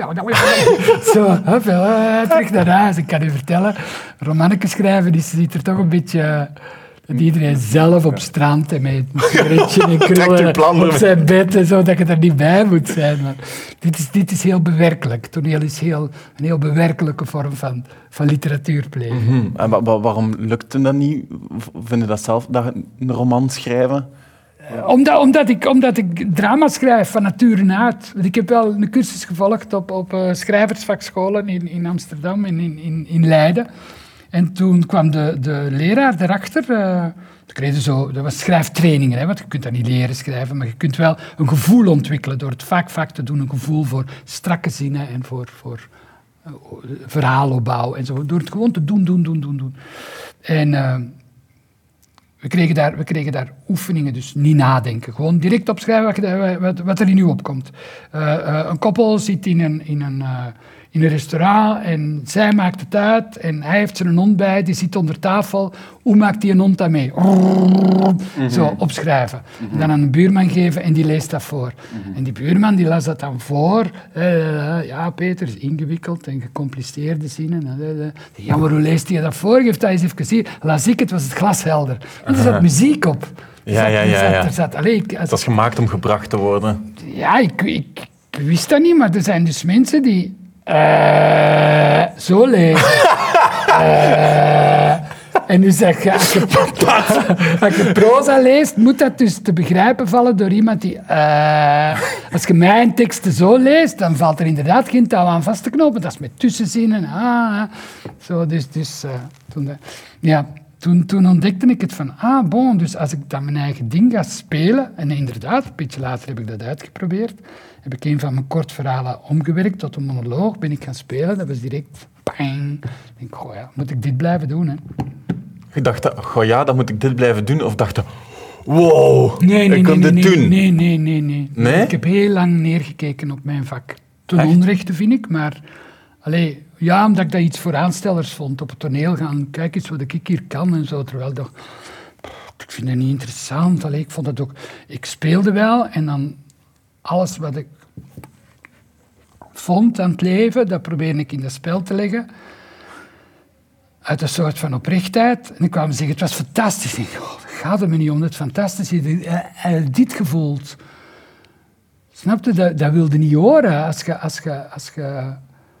Zo, hup, eh, terug naar huis. Ik kan u vertellen, romannetjes schrijven, die ziet er toch een beetje... Dat iedereen zelf op strand en met een sigaretje en Trekt uw plan krullen op ermee. zijn bed en zo, dat je er niet bij moet zijn. Maar dit, is, dit is heel bewerkelijk. Toneel is heel, een heel bewerkelijke vorm van, van literatuur plegen. Mhm. En wa- wa- waarom lukte dat niet? V- Vind je dat zelf, dat een roman schrijven? Omdat, omdat, ik, omdat ik drama schrijf van nature uit. Want ik heb wel een cursus gevolgd op, op uh, schrijversvakscholen in, in Amsterdam en in, in, in Leiden. En toen kwam de, de leraar erachter. Uh, kreeg je zo, dat was schrijftrainingen, hè, want je kunt dat niet leren schrijven, maar je kunt wel een gevoel ontwikkelen door het vaak vaak te doen. Een gevoel voor strakke zinnen en voor, voor uh, verhaalopbouw en zo. Door het gewoon te doen, doen, doen, doen, doen. En... Uh, We kregen, daar, we kregen daar oefeningen, dus niet nadenken. Gewoon direct opschrijven wat, je- wat, wat er in u opkomt. Uh, uh, een koppel zit in een, in, een, uh, in een restaurant en zij maakt het uit en hij heeft zijn hond bij, die zit onder tafel. Hoe maakt die een hond dat mee? Mm-hmm. Zo, opschrijven. Mm-hmm. En dan aan een buurman geven en die leest dat voor. Mm-hmm. En die buurman die las dat dan voor. Uh, ja, Peter, is ingewikkeld en gecompliceerde zinnen. Uh, uh. Ja, maar hoe leest hij dat voor? Geef dat eens even hier. Las ik het, was het glashelder. En er zat muziek op. Ja, ja, ja. ja. Er zat, allee, ik, als dat is gemaakt om gebracht te worden. Ja, ik, ik, ik wist dat niet, maar er zijn dus mensen die uh, zo lezen. uh, en nu zeg je, als je, als je proza leest, moet dat dus te begrijpen vallen door iemand die... Uh, als je mijn teksten zo leest, dan valt er inderdaad geen touw aan vast te knopen. Dat is met tussenzinnen. Ah, zo, dus, dus uh, toen, uh, ja, toen, toen ontdekte ik het van, ah, bon, dus als ik dan mijn eigen ding ga spelen, en inderdaad, een beetje later heb ik dat uitgeprobeerd, heb ik een van mijn kortverhalen omgewerkt tot een monoloog, ben ik gaan spelen, dat was direct, bang. Ik denk, goh ja, moet ik dit blijven doen, hè? Je dacht, goh ja, dan moet ik dit blijven doen, of dacht je, wow, nee, nee, ik kan nee, dit nee, doen? Nee, nee, nee, nee, nee. Ik heb heel lang neergekeken op mijn vak. Ten Echt? onrechte, vind ik, maar... Allee, ja, omdat ik dat iets voor aanstellers vond. Op het toneel gaan, kijk eens wat ik hier kan en zo. Terwijl ik dacht, ik vind dat niet interessant. Allee, ik vond dat ook... Ik speelde wel en dan alles wat ik vond aan het leven, dat probeerde ik in dat spel te leggen. Uit een soort van oprechtheid. En ik kwam zeggen, het was fantastisch. Ik dacht, oh, dat gaat er me niet om, dat het fantastisch is. Hij had dit gevoeld. Snap je? Dat, dat wilde niet horen. Als je... Als je, als je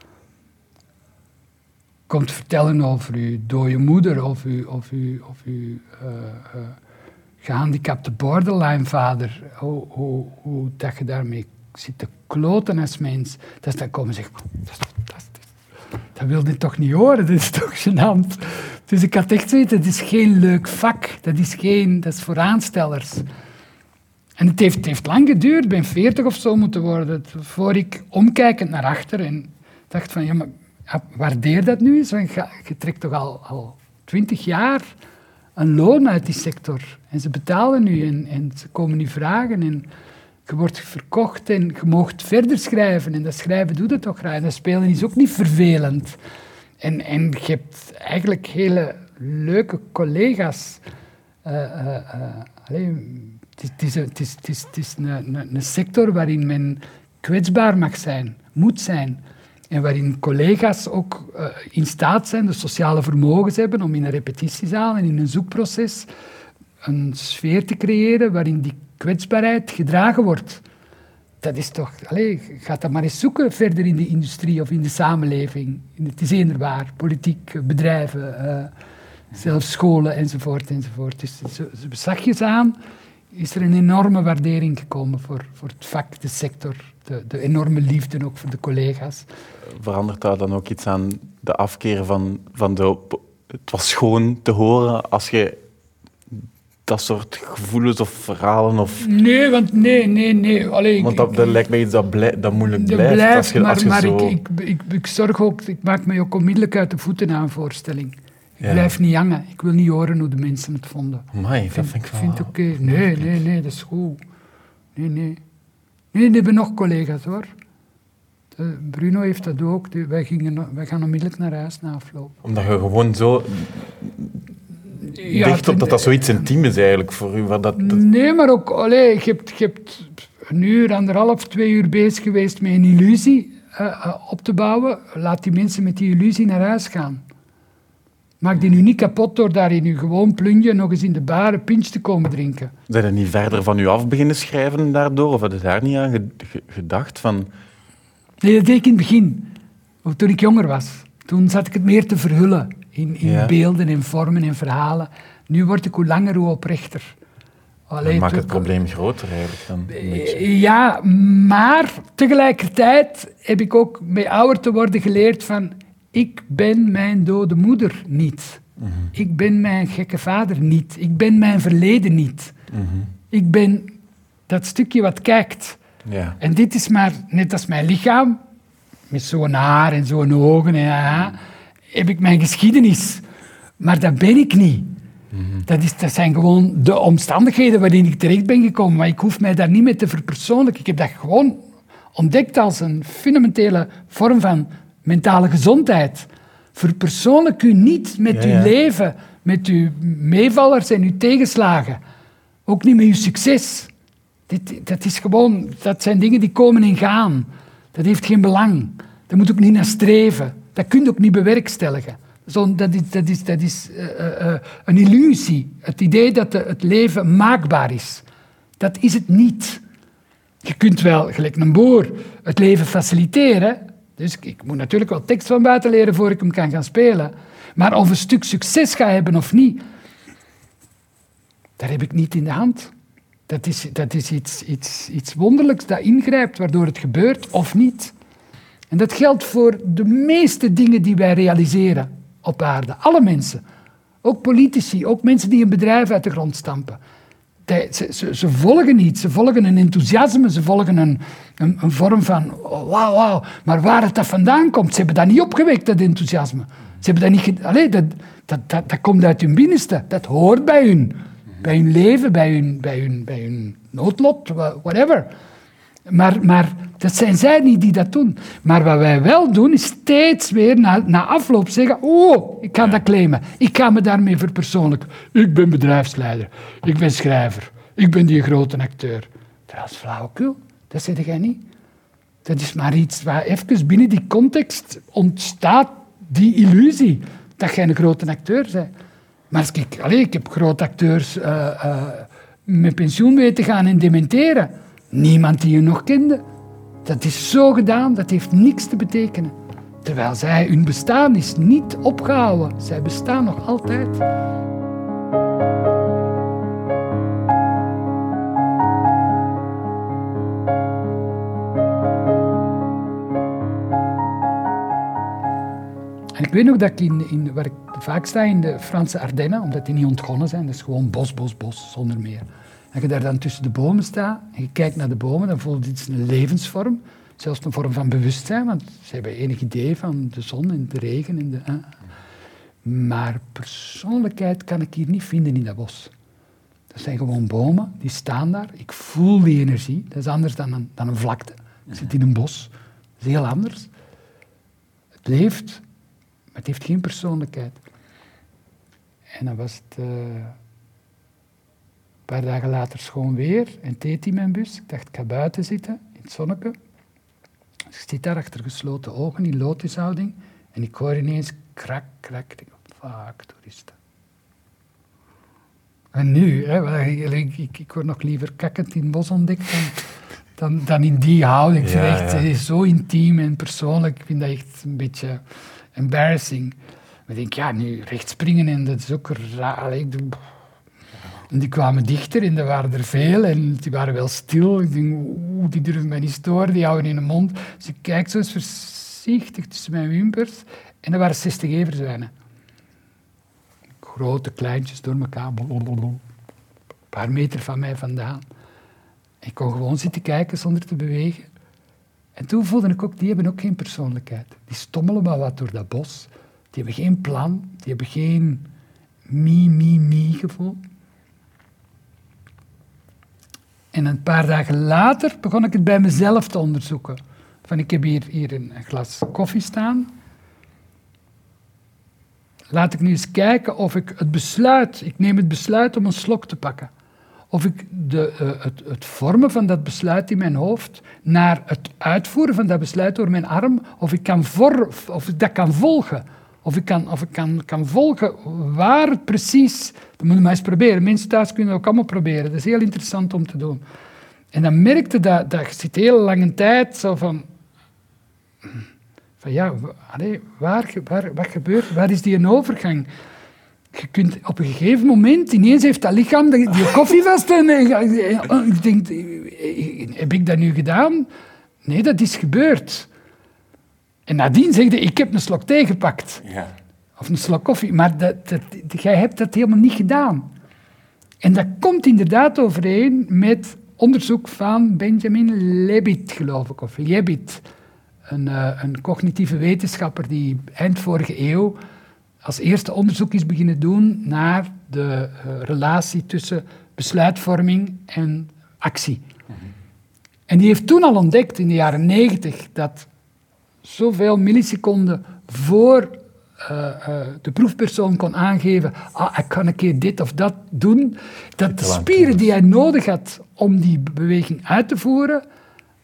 komt vertellen over uw dode moeder of uw, of uw, of uw uh, uh, gehandicapte borderline-vader, hoe, hoe, hoe dat je daarmee zit te kloten als mens, dat is dan komen zeggen, dat is fantastisch. Dat wil je toch niet horen, dat is toch gênant. Dus ik had echt zoiets, dat is geen leuk vak, dat is, geen, dat is voor aanstellers. En het heeft, het heeft lang geduurd, ik ben veertig of zo moeten worden, voor ik omkijkend naar achter en dacht van, ja, maar waardeer dat nu eens, want je, je trekt toch al, al twintig jaar een loon uit die sector. En ze betalen nu en, en ze komen nu vragen en je wordt verkocht en je mag verder schrijven. En dat schrijven doe je toch graag. En dat spelen is ook niet vervelend. En, en je hebt eigenlijk hele leuke collega's. Uh, uh, uh, allee, het is, het is, het is, het is een, een, een sector waarin men kwetsbaar mag zijn, moet zijn. En waarin collega's ook uh, in staat zijn, de sociale vermogens hebben om in een repetitiezaal en in een zoekproces een sfeer te creëren waarin die kwetsbaarheid gedragen wordt. Dat is toch... Allez, ga dat maar eens zoeken verder in de industrie of in de samenleving. Het is eender waar. Politiek, bedrijven, uh, zelfs scholen enzovoort. enzovoort. Dus zo, zo zachtjes aan is er een enorme waardering gekomen voor, voor het vak, de sector. De, de enorme liefde ook voor de collega's. Verandert daar dan ook iets aan de afkeer van, van de... Het was schoon te horen als je dat soort gevoelens of verhalen of... Nee, want nee, nee, nee. Allee, want dat, ik, dat lijkt mij iets dat, blij, dat moeilijk dat blijft. blijft als je, maar als je maar zo... ik, ik, ik, ik zorg ook... Ik maak me ook onmiddellijk uit de voeten na een voorstelling. Ik ja. blijf niet hangen. Ik wil niet horen hoe de mensen het vonden. Amai, dat vind ik wel... Ik vind het oké. Okay. Nee, nee, nee, dat is goed. Nee, nee. Nee, die hebben nog collega's, hoor. De Bruno heeft dat ook. Wij, gingen, wij gaan onmiddellijk naar huis na afloop. Omdat je gewoon zo ja, dicht op dat dat zoiets intiem is eigenlijk voor u. Dat, dat... Nee, maar ook... Allee, je, hebt, je hebt een uur, anderhalf, twee uur bezig geweest met een illusie uh, op te bouwen. Laat die mensen met die illusie naar huis gaan. Maak die nu niet kapot door daar in uw gewoon plunje nog eens in de bar een pintje te komen drinken. Zijn er niet verder van u af beginnen schrijven daardoor? Of had je daar niet aan ge- ge- gedacht? Van... Nee, dat deed ik in het begin. Ook toen ik jonger was. Toen zat ik het meer te verhullen. In, in ja. beelden, in vormen, in verhalen. Nu word ik hoe langer, hoe oprechter. Allee, maakt het probleem groter eigenlijk dan? Ja, maar tegelijkertijd heb ik ook met ouder te worden geleerd van... Ik ben mijn dode moeder niet. Mm-hmm. Ik ben mijn gekke vader niet. Ik ben mijn verleden niet. Mm-hmm. Ik ben dat stukje wat kijkt. Ja. En dit is maar, net als mijn lichaam, met zo'n haar en zo'n ogen, en, ja, heb ik mijn geschiedenis. Maar dat ben ik niet. Mm-hmm. Dat, is, dat zijn gewoon de omstandigheden waarin ik terecht ben gekomen. Maar ik hoef mij daar niet mee te verpersoonlijken. Ik heb dat gewoon ontdekt als een fundamentele vorm van mentale gezondheid. Verpersoonlijk u niet met ja, uw ja. leven, met uw meevallers en uw tegenslagen. Ook niet met uw succes. Dit, dat, is gewoon, dat zijn dingen die komen en gaan. Dat heeft geen belang. Daar moet ook niet naar streven. Dat kun je ook niet bewerkstelligen. Zo, dat is, dat is, dat is uh, uh, een illusie. Het idee dat de, het leven maakbaar is. Dat is het niet. Je kunt wel, gelijk een boer, het leven faciliteren. Dus ik moet natuurlijk wel tekst van buiten leren voor ik hem kan gaan spelen. Maar of een stuk succes ga hebben of niet, dat heb ik niet in de hand. Dat is, dat is iets, iets, iets wonderlijks dat ingrijpt, waardoor het gebeurt of niet. En dat geldt voor de meeste dingen die wij realiseren op aarde. Alle mensen. Ook politici, ook mensen die een bedrijf uit de grond stampen. Die, ze, ze, ze volgen iets, ze volgen een enthousiasme, ze volgen een, een, een vorm van oh, wauw, wauw. Maar waar het dat vandaan komt, ze hebben dat niet opgewekt, dat enthousiasme. Ze hebben dat niet... Ge- Allee, dat, dat, dat, dat komt uit hun binnenste. Dat hoort bij hun. Bij hun leven, bij hun, bij hun, bij hun noodlot, whatever. Maar, maar dat zijn zij niet die dat doen. Maar wat wij wel doen, is steeds weer na, na afloop zeggen... Oh, ik ga dat claimen. Ik ga me daarmee verpersoonlijken. Ik ben bedrijfsleider. Ik ben schrijver. Ik ben die grote acteur. Dat is flauwekul. Dat zeg jij niet. Dat is maar iets waar even binnen die context ontstaat die illusie dat jij een grote acteur bent. Maar als ik, allez, ik heb grote acteurs uh, uh, met pensioen weten gaan en dementeren. Niemand die je nog kende. Dat is zo gedaan, dat heeft niks te betekenen. Terwijl zij, hun bestaan is niet opgehouden. Zij bestaan nog altijd. En ik weet nog dat ik in, in, waar ik vaak sta in de Franse Ardennen, omdat die niet ontgonnen zijn, dat is gewoon bos, bos, bos, zonder meer. En je daar dan tussen de bomen staat en je kijkt naar de bomen, dan voelt dit een levensvorm, zelfs een vorm van bewustzijn, want ze hebben enig idee van de zon en de regen. En de, uh. Maar persoonlijkheid kan ik hier niet vinden in dat bos. Dat zijn gewoon bomen, die staan daar. Ik voel die energie, dat is anders dan een, dan een vlakte. Ik zit in een bos, dat is heel anders. Het leeft, maar het heeft geen persoonlijkheid. En dan was het... Uh, een paar dagen later schoon weer en deed hij mijn bus. Ik dacht, ik ga buiten zitten, in het zonneke. Dus ik zit daar achter gesloten ogen, in lotushouding. En ik hoor ineens krak, krak. Ik denk, fuck, toeristen. En nu, hè, ik, ik, ik word nog liever kakkend in het bos ontdekt dan, dan, dan in die houding. Ja, echt, ja. Het is zo intiem en persoonlijk. Ik vind dat echt een beetje embarrassing. Maar ik denk, ja, nu recht springen en dat is ook raar. Ik doe... En die kwamen dichter en er waren er veel en die waren wel stil. Ik denk, oeh, die durven mij niet storen, die houden in de mond. Dus ik kijk zo eens voorzichtig tussen mijn wimpers en er waren zestig everzwijnen. Grote kleintjes door elkaar, blablabla. Een paar meter van mij vandaan. Ik kon gewoon zitten kijken zonder te bewegen. En toen voelde ik ook, die hebben ook geen persoonlijkheid. Die stommelen maar wat door dat bos. Die hebben geen plan, die hebben geen mi, mi, mi gevoel. En een paar dagen later begon ik het bij mezelf te onderzoeken. Van, ik heb hier, hier een glas koffie staan. Laat ik nu eens kijken of ik het besluit... Ik neem het besluit om een slok te pakken. Of ik de, uh, het, het vormen van dat besluit in mijn hoofd... naar het uitvoeren van dat besluit door mijn arm... of ik, kan voor, of ik dat kan volgen. Of ik kan, of ik kan, kan volgen waar het precies... Dat moet je maar eens proberen. Mensen thuis kunnen het ook allemaal proberen. Dat is heel interessant om te doen. En dan merkte dat, dat je zit heel lange tijd zo van... Van ja, allee, waar, waar, wat gebeurt? Waar is die een overgang? Je kunt op een gegeven moment... Ineens heeft dat lichaam die, die koffie vast. En, en ik denk, heb ik dat nu gedaan? Nee, dat is gebeurd. En nadien zeg je, ik heb een slok thee gepakt. Ja. Of een slok koffie. Maar dat, dat, jij hebt dat helemaal niet gedaan. En dat komt inderdaad overeen met onderzoek van Benjamin Libet, geloof ik. Of Libet. Een, uh, een cognitieve wetenschapper die eind vorige eeuw als eerste onderzoek is beginnen doen naar de uh, relatie tussen besluitvorming en actie. Mm-hmm. En die heeft toen al ontdekt, in de jaren negentig, dat zoveel milliseconden voor uh, uh, de proefpersoon kon aangeven, ah, ik kan een keer dit of dat doen, dat de spieren die hij nodig had om die beweging uit te voeren,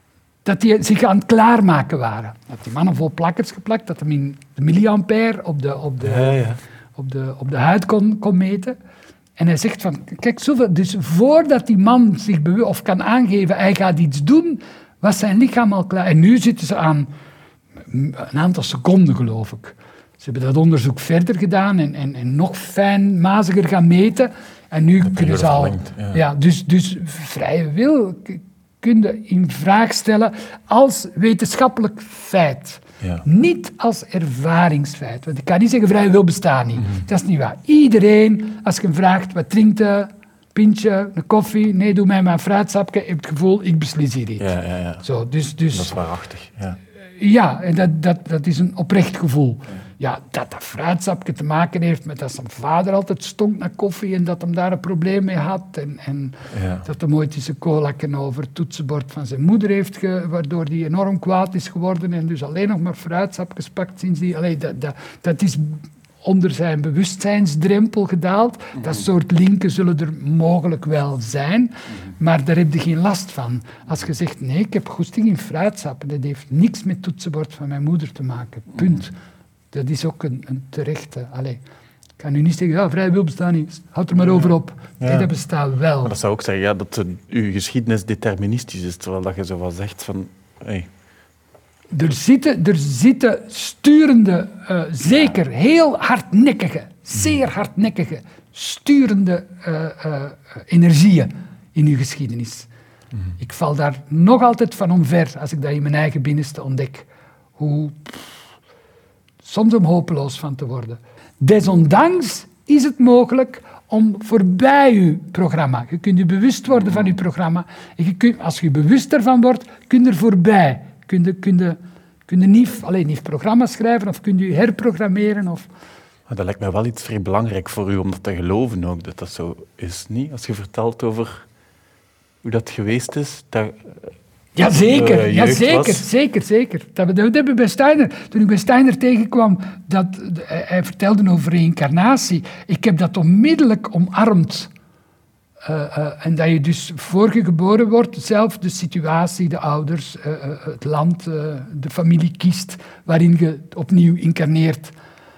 dat die zich aan het klaarmaken waren. Dat die mannen vol plakkers geplakt, dat hem in de milliampère op de, op de, Ja, ja. op de, op de huid kon, kon meten. En hij zegt van, kijk, zoveel, dus voordat die man zich bewust of kan aangeven, hij gaat iets doen, was zijn lichaam al klaar. En nu zitten ze aan een aantal seconden, geloof ik. Ze hebben dat onderzoek verder gedaan en, en, en nog fijnmaziger gaan meten. En nu kunnen ze al... verlengd, ja. Ja, dus, dus vrije wil k- kun je in vraag stellen als wetenschappelijk feit. Ja. Niet als ervaringsfeit. Want ik kan niet zeggen, vrije wil bestaat niet. Mm-hmm. Dat is niet waar. Iedereen, als je hem vraagt, wat drinkt je? Pintje, een koffie? Nee, doe mij maar een fruitsapje. Ik heb het gevoel, ik beslis hier iets. Ja, ja, ja. Zo, dus, dus, Dat is waarachtig. Ja. ja, en dat, dat, dat is een oprecht gevoel. Ja, dat dat fruitsapje te maken heeft met dat zijn vader altijd stonk naar koffie en dat hem daar een probleem mee had. En, en Ja. dat hem ooit eens een colaken over het toetsenbord van zijn moeder heeft, ge, waardoor hij enorm kwaad is geworden en dus alleen nog maar fruitsapjes pakt sinds die... Allee, dat, dat, dat is onder zijn bewustzijnsdrempel gedaald. Mm-hmm. Dat soort linken zullen er mogelijk wel zijn, mm-hmm. maar daar heb je geen last van. Als je zegt, nee, ik heb goesting in fruitsap, dat heeft niks met het toetsenbord van mijn moeder te maken. Punt. Mm-hmm. Dat is ook een, een terechte... Allee, ik kan nu niet zeggen, ja, vrije wil bestaat niet. Houd er maar over op. Nee, Ja. dat bestaat wel. Maar dat zou ook zeggen ja, dat uh, uw geschiedenis deterministisch is, terwijl dat je zo wat zegt van... Hey. Er zitten, er zitten sturende, uh, zeker heel hardnekkige, zeer hardnekkige, sturende uh, uh, energieën in uw geschiedenis. Mm-hmm. Ik val daar nog altijd van omver als ik dat in mijn eigen binnenste ontdek. Hoe... Soms om hopeloos van te worden. Desondanks is het mogelijk om voorbij je programma. Je kunt je bewust worden van je programma. En je kunt, als je bewust ervan wordt, kun je er voorbij. Kun je, kun je, kun je niet, alleen niet programma schrijven of kun je herprogrammeren. Of... Dat lijkt mij wel iets vrij belangrijk voor u om dat te geloven ook, dat dat zo is, niet? Als je vertelt over hoe dat geweest is... Dat... Ja, zeker. Ja, zeker, zeker, zeker. Dat, dat hebben we bij Steiner. Toen ik bij Steiner tegenkwam, dat, hij vertelde over reïncarnatie. Ik heb dat onmiddellijk omarmd. Uh, uh, en dat je dus, voor je geboren wordt, zelf de situatie, de ouders, uh, uh, het land, uh, de familie kiest, waarin je opnieuw incarneert.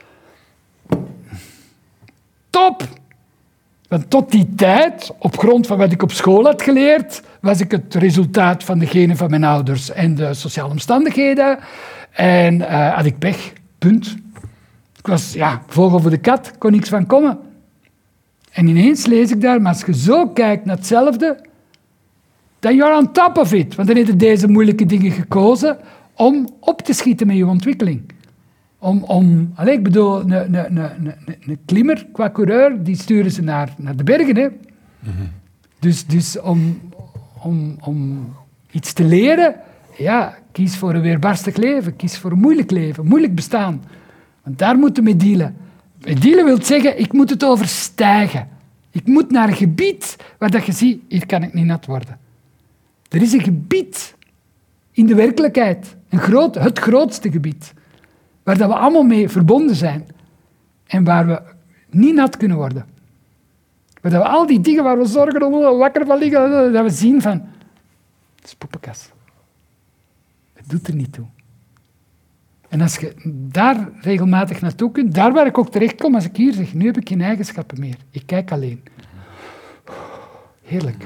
Top! Want tot die tijd, op grond van wat ik op school had geleerd, was ik het resultaat van de genen van mijn ouders en de sociale omstandigheden. En uh, had ik pech. Punt. Ik was, ja, vogel voor de kat, kon niks van komen. En ineens lees ik daar, maar als je zo kijkt naar hetzelfde, dan you're on top of it. Want dan heb je deze moeilijke dingen gekozen om op te schieten met je ontwikkeling. Om, om allez, ik bedoel, een, een, een, een klimmer qua coureur, die sturen ze naar, naar de bergen. Hè. Mm-hmm. Dus, dus om, om, om iets te leren, ja, kies voor een weerbarstig leven, kies voor een moeilijk leven, moeilijk bestaan. Want daar moeten we mee dealen. Met dealen wil zeggen, ik moet het overstijgen. Ik moet naar een gebied waar dat je ziet, hier kan ik niet nat worden. Er is een gebied in de werkelijkheid, een groot, het grootste gebied, waar dat we allemaal mee verbonden zijn en waar we niet nat kunnen worden. Waar dat we al die dingen waar we zorgen om wakker van liggen, dat we zien van, het is poepenkas. Het doet er niet toe. En als je daar regelmatig naartoe kunt, daar waar ik ook terecht kom, als ik hier zeg, nu heb ik geen eigenschappen meer. Ik kijk alleen. Heerlijk.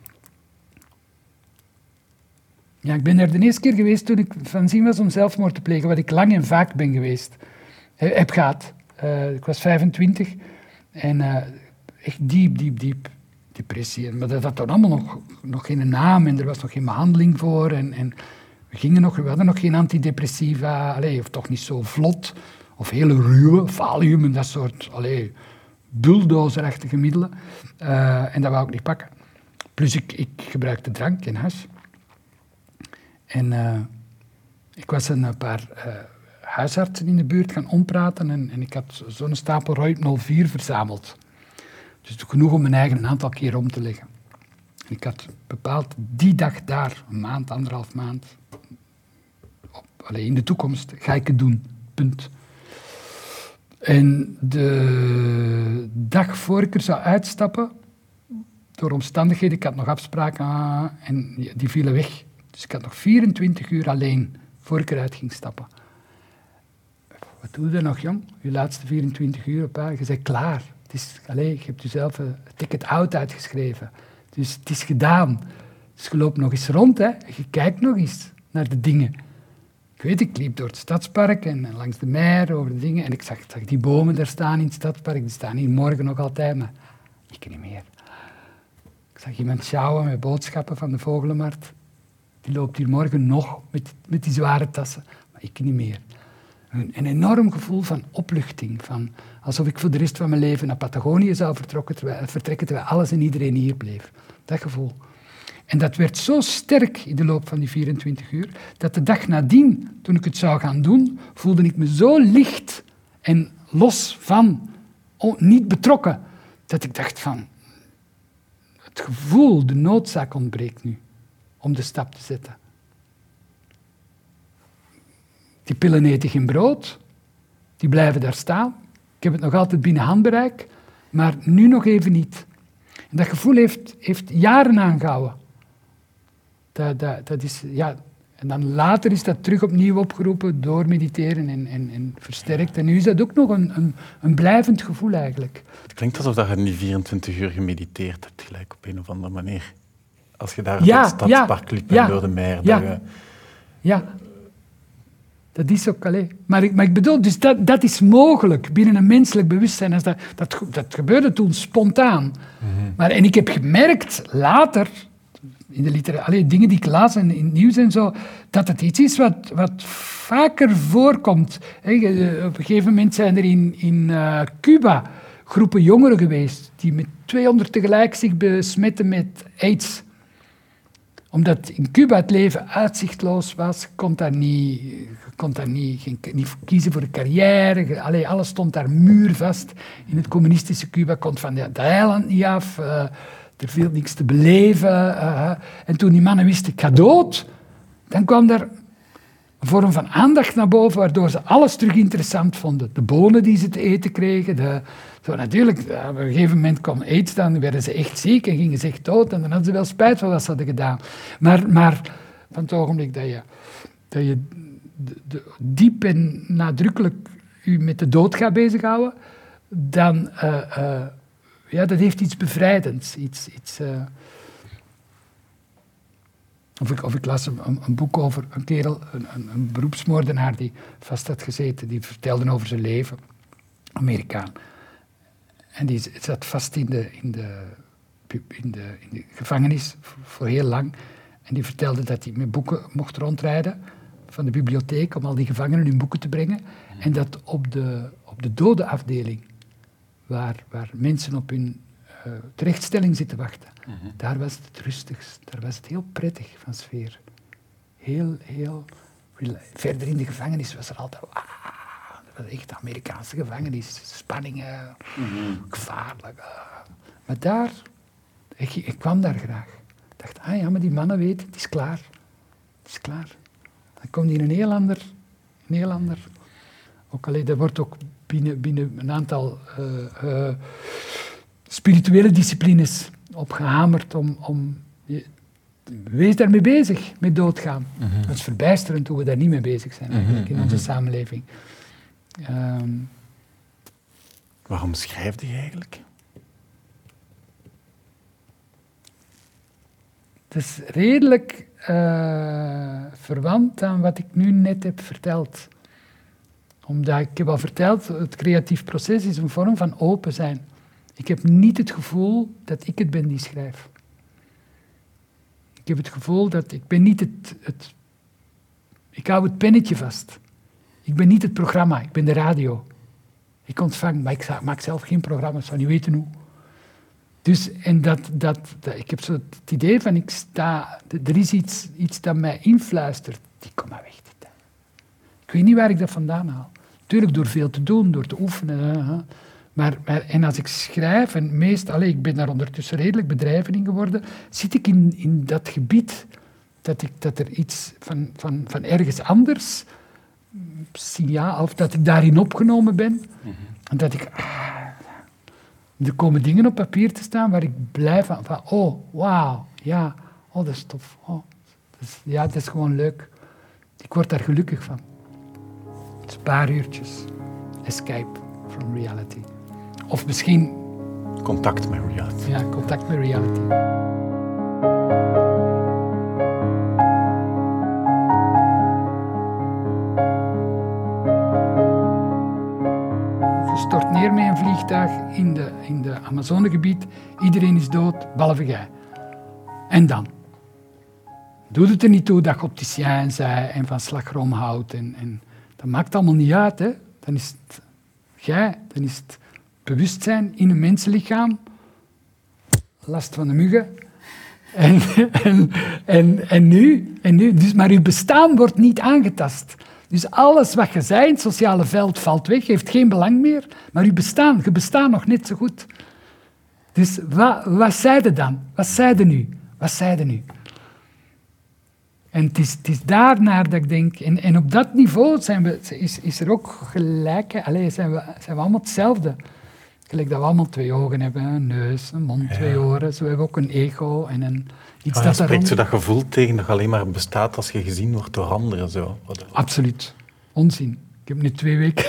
Ja, ik ben er de eerste keer geweest toen ik van zin was om zelfmoord te plegen, wat ik lang en vaak ben geweest. Heb gehad. Uh, ik was vijfentwintig en uh, echt diep, diep, diep depressie. Maar dat had dan allemaal nog, nog geen naam en er was nog geen behandeling voor. En, en we, gingen nog, we hadden nog geen antidepressiva, allee, of toch niet zo vlot. Of hele ruwe, Valium en dat soort allee, bulldozerachtige middelen. Uh, en dat wou ik niet pakken. Plus ik, ik gebruikte drank en hash. En uh, ik was een paar uh, huisartsen in de buurt gaan ompraten en, en ik had zo'n stapel Rohypnol vier verzameld. Dus genoeg om mijn eigen een aantal keer om te leggen. En ik had bepaald die dag daar, een maand, anderhalf maand, op, allee, in de toekomst ga ik het doen. Punt. En de dag voor ik er zou uitstappen, door omstandigheden, ik had nog afspraken uh, en die vielen weg. Dus ik had nog vierentwintig uur alleen voor ik eruit ging stappen. Wat doe je nog, jong? Je laatste vierentwintig uur op aarde. Je bent klaar. Het is, allez, je hebt jezelf een ticket out uitgeschreven. Dus het is gedaan. Dus je loopt nog eens rond, hè. Je kijkt nog eens naar de dingen. Ik weet, ik liep door het stadspark en langs de meer over de dingen. En ik zag, zag die bomen daar staan in het stadspark. Die staan hier morgen nog altijd, maar ik niet meer. Ik zag iemand sjouwen met boodschappen van de Vogelenmarkt. Die loopt hier morgen nog met, met die zware tassen, maar ik niet meer. Een, een enorm gevoel van opluchting. Van alsof ik voor de rest van mijn leven naar Patagonië zou vertrekken terwijl, vertrekken, terwijl alles en iedereen hier bleef. Dat gevoel. En dat werd zo sterk in de loop van die vierentwintig uur, dat de dag nadien, toen ik het zou gaan doen, voelde ik me zo licht en los van, oh, niet betrokken, dat ik dacht van, het gevoel, de noodzaak ontbreekt nu om de stap te zetten. Die pillen eten geen brood, die blijven daar staan. Ik heb het nog altijd binnen handbereik, maar nu nog even niet. En dat gevoel heeft, heeft jaren aangehouden. Dat, dat, dat is, ja, en dan later is dat terug opnieuw opgeroepen door mediteren en, en, en versterkt. En nu is dat ook nog een, een, een blijvend gevoel eigenlijk. Het klinkt alsof je in die vierentwintig uur gemediteerd hebt, gelijk op een of andere manier. Als je daar ja, op het stadspark liep en ja, door de meer. Ja, je... ja. Dat is ook, allez. Maar, ik, maar ik bedoel, dus dat, dat is mogelijk binnen een menselijk bewustzijn. Als dat, dat, dat gebeurde toen spontaan. Mm-hmm. Maar, en ik heb gemerkt later, in de literatuur, dingen die ik las en in het nieuws en zo, dat het iets is wat, wat vaker voorkomt. He, op een gegeven moment zijn er in, in uh, Cuba groepen jongeren geweest die met tweehonderd tegelijk zich besmetten met AIDS. Omdat in Cuba het leven uitzichtloos was, je kon daar niet, je kon daar niet, geen, niet kiezen voor een carrière. Allee, alles stond daar muurvast. In het communistische Cuba kon van ja, de eiland niet af. Uh, er viel niks te beleven. Uh, en toen die mannen wisten, ik ga dood, dan kwam er een vorm van aandacht naar boven, waardoor ze alles terug interessant vonden. De bonen die ze te eten kregen. De, zo, natuurlijk, op een gegeven moment kwam AIDS, dan werden ze echt ziek en gingen ze echt dood. En dan hadden ze wel spijt van wat ze hadden gedaan. Maar, maar van het ogenblik dat je, dat je de, de, diep en nadrukkelijk je met de dood gaat bezighouden, dan uh, uh, ja, dat heeft iets bevrijdends. Iets... iets uh, Of ik, of ik las een, een boek over een kerel, een, een, een beroepsmoordenaar die vast had gezeten. Die vertelde over zijn leven. Amerikaan. En die zat vast in de, in de, in de, in de gevangenis voor heel lang. En die vertelde dat hij met boeken mocht rondrijden van de bibliotheek om al die gevangenen hun boeken te brengen. En dat op de, op de dodenafdeling, waar, waar mensen op hun uh, terechtstelling zitten wachten, uh-huh. daar was het rustigst. Daar was het heel prettig van sfeer. Heel, heel... Verder in de gevangenis was er altijd... Ah, dat was echt de Amerikaanse gevangenis. Spanningen, uh-huh. gevaarlijk. Ah. Maar daar... Ik, ik kwam daar graag. Ik dacht, ah ja, maar die mannen weten, het is klaar. Het is klaar. Dan komt die in een heel ander... Een heel ander... Ook alleen, er wordt ook binnen, binnen een aantal uh, uh, spirituele disciplines op gehamerd om... om je, wees daarmee bezig, met doodgaan. Uh-huh. Dat is verbijsterend hoe we daar niet mee bezig zijn eigenlijk, uh-huh. in onze uh-huh. samenleving. Um, Waarom schrijf je eigenlijk? Het is redelijk uh, verwant aan wat ik nu net heb verteld. Omdat ik heb al verteld, het creatief proces is een vorm van open zijn. Ik heb niet het gevoel dat ik het ben die schrijft. Ik heb het gevoel dat ik ben niet het, het... Ik hou het pennetje vast. Ik ben niet het programma, ik ben de radio. Ik ontvang, maar ik maak zelf geen programma's, ik zou niet weten hoe. Dus, en dat, dat, dat, ik heb zo het idee van, ik sta... Er is iets, iets dat mij influistert. Die kom maar weg. Ik weet niet waar ik dat vandaan haal. Tuurlijk door veel te doen, door te oefenen. Uh, maar, maar, en als ik schrijf, en meest, allez, ik ben daar ondertussen redelijk bedrijven in geworden, zit ik in, in dat gebied dat, ik, dat er iets van, van, van ergens anders, signaal, of dat ik daarin opgenomen ben. Mm-hmm. En dat ik... Ah, er komen dingen op papier te staan waar ik blij van, van oh, wauw, ja, oh, dat is tof. Oh, dat Dus, ja, het is gewoon leuk. Ik word daar gelukkig van. Het is een paar uurtjes. Escape from reality. Of misschien... Contact met reality. Ja, contact met reality. Je stort neer met een vliegtuig in de, in de Amazonegebied. Iedereen is dood, behalve jij. En dan? Doet het er niet toe dat je opticien zei en van slagroomhout. En, en, dat maakt allemaal niet uit. Hè? Dan is het jij, dan is het bewustzijn in een mensenlichaam. Last van de muggen. En, en, en, en, nu, en nu, dus, maar uw bestaan wordt niet aangetast. Dus alles wat je zei in het sociale veld valt weg, heeft geen belang meer. Maar uw bestaan, je bestaat nog net zo goed. Dus wat, wat zei je dan? Wat zei je nu? Wat zei je nu? En het is, het is daarnaar dat ik denk... En, en op dat niveau zijn we, is, is er ook gelijk... Allee, zijn, we, zijn we allemaal hetzelfde. Gelijk dat we allemaal twee ogen hebben. Een neus, een mond, ja. twee oren. Zo hebben we ook een ego en een... Iets ja, dat je spreekt zo daarom... dat gevoel tegen dat je alleen maar bestaat als je gezien wordt door anderen. Zo. Absoluut. Onzin. Ik heb nu twee weken...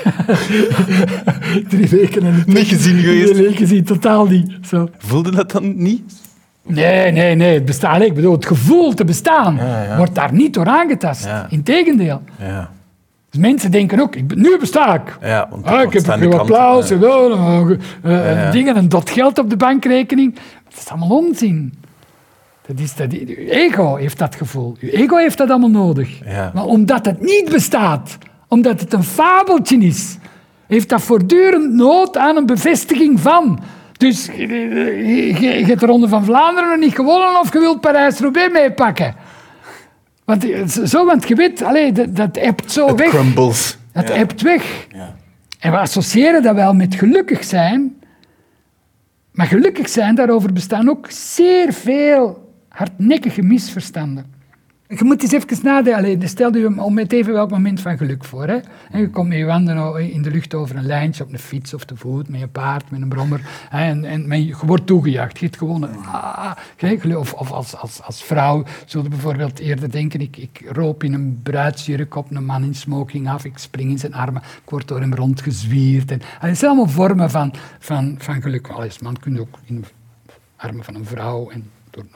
drie weken en een niet gezien geweest. Nee, gezien, totaal niet. Zo. Voelde dat dan niet? Nee, nee, nee. Het bestaan, ik bedoel, het gevoel te bestaan ja, ja. wordt daar niet door aangetast. Ja. Integendeel. Ja. Dus mensen denken ook, ik, nu besta ik. Ja, want ah, ik heb een applaus, ja. wel, uh, uh, ja, ja. dingen, een dot geld op de bankrekening. Dat is allemaal onzin. Dat is dat, uw ego heeft dat gevoel. Uw ego heeft dat allemaal nodig. Ja. Maar omdat het niet bestaat, omdat het een fabeltje is, heeft dat voortdurend nood aan een bevestiging van... Dus je, je, je hebt de Ronde van Vlaanderen nog niet gewonnen of je wilt Parijs-Roubaix meepakken. Want zo, want je weet, allez, dat, dat ebt zo het weg. Crumbles. Dat ja. ebt weg. Ja. En we associëren dat wel met gelukkig zijn. Maar gelukkig zijn, daarover bestaan ook zeer veel hardnekkige misverstanden. Je moet eens even nadenken. Stel je om met even welk moment van geluk voor. Hè? En je komt met je handen in de lucht over een lijntje, op een fiets of te voet, met een paard, met een brommer. Hè? En, en, en je wordt toegejuicht. Je hebt gewoon... Ah, of of als, als, als vrouw zul je bijvoorbeeld eerder denken, ik, ik roop in een bruidsjurk op een man in smoking af, ik spring in zijn armen, ik word door hem rondgezwierd. En, en het zijn allemaal vormen van, van, van geluk. Als man kun je ook in de armen van een vrouw... En,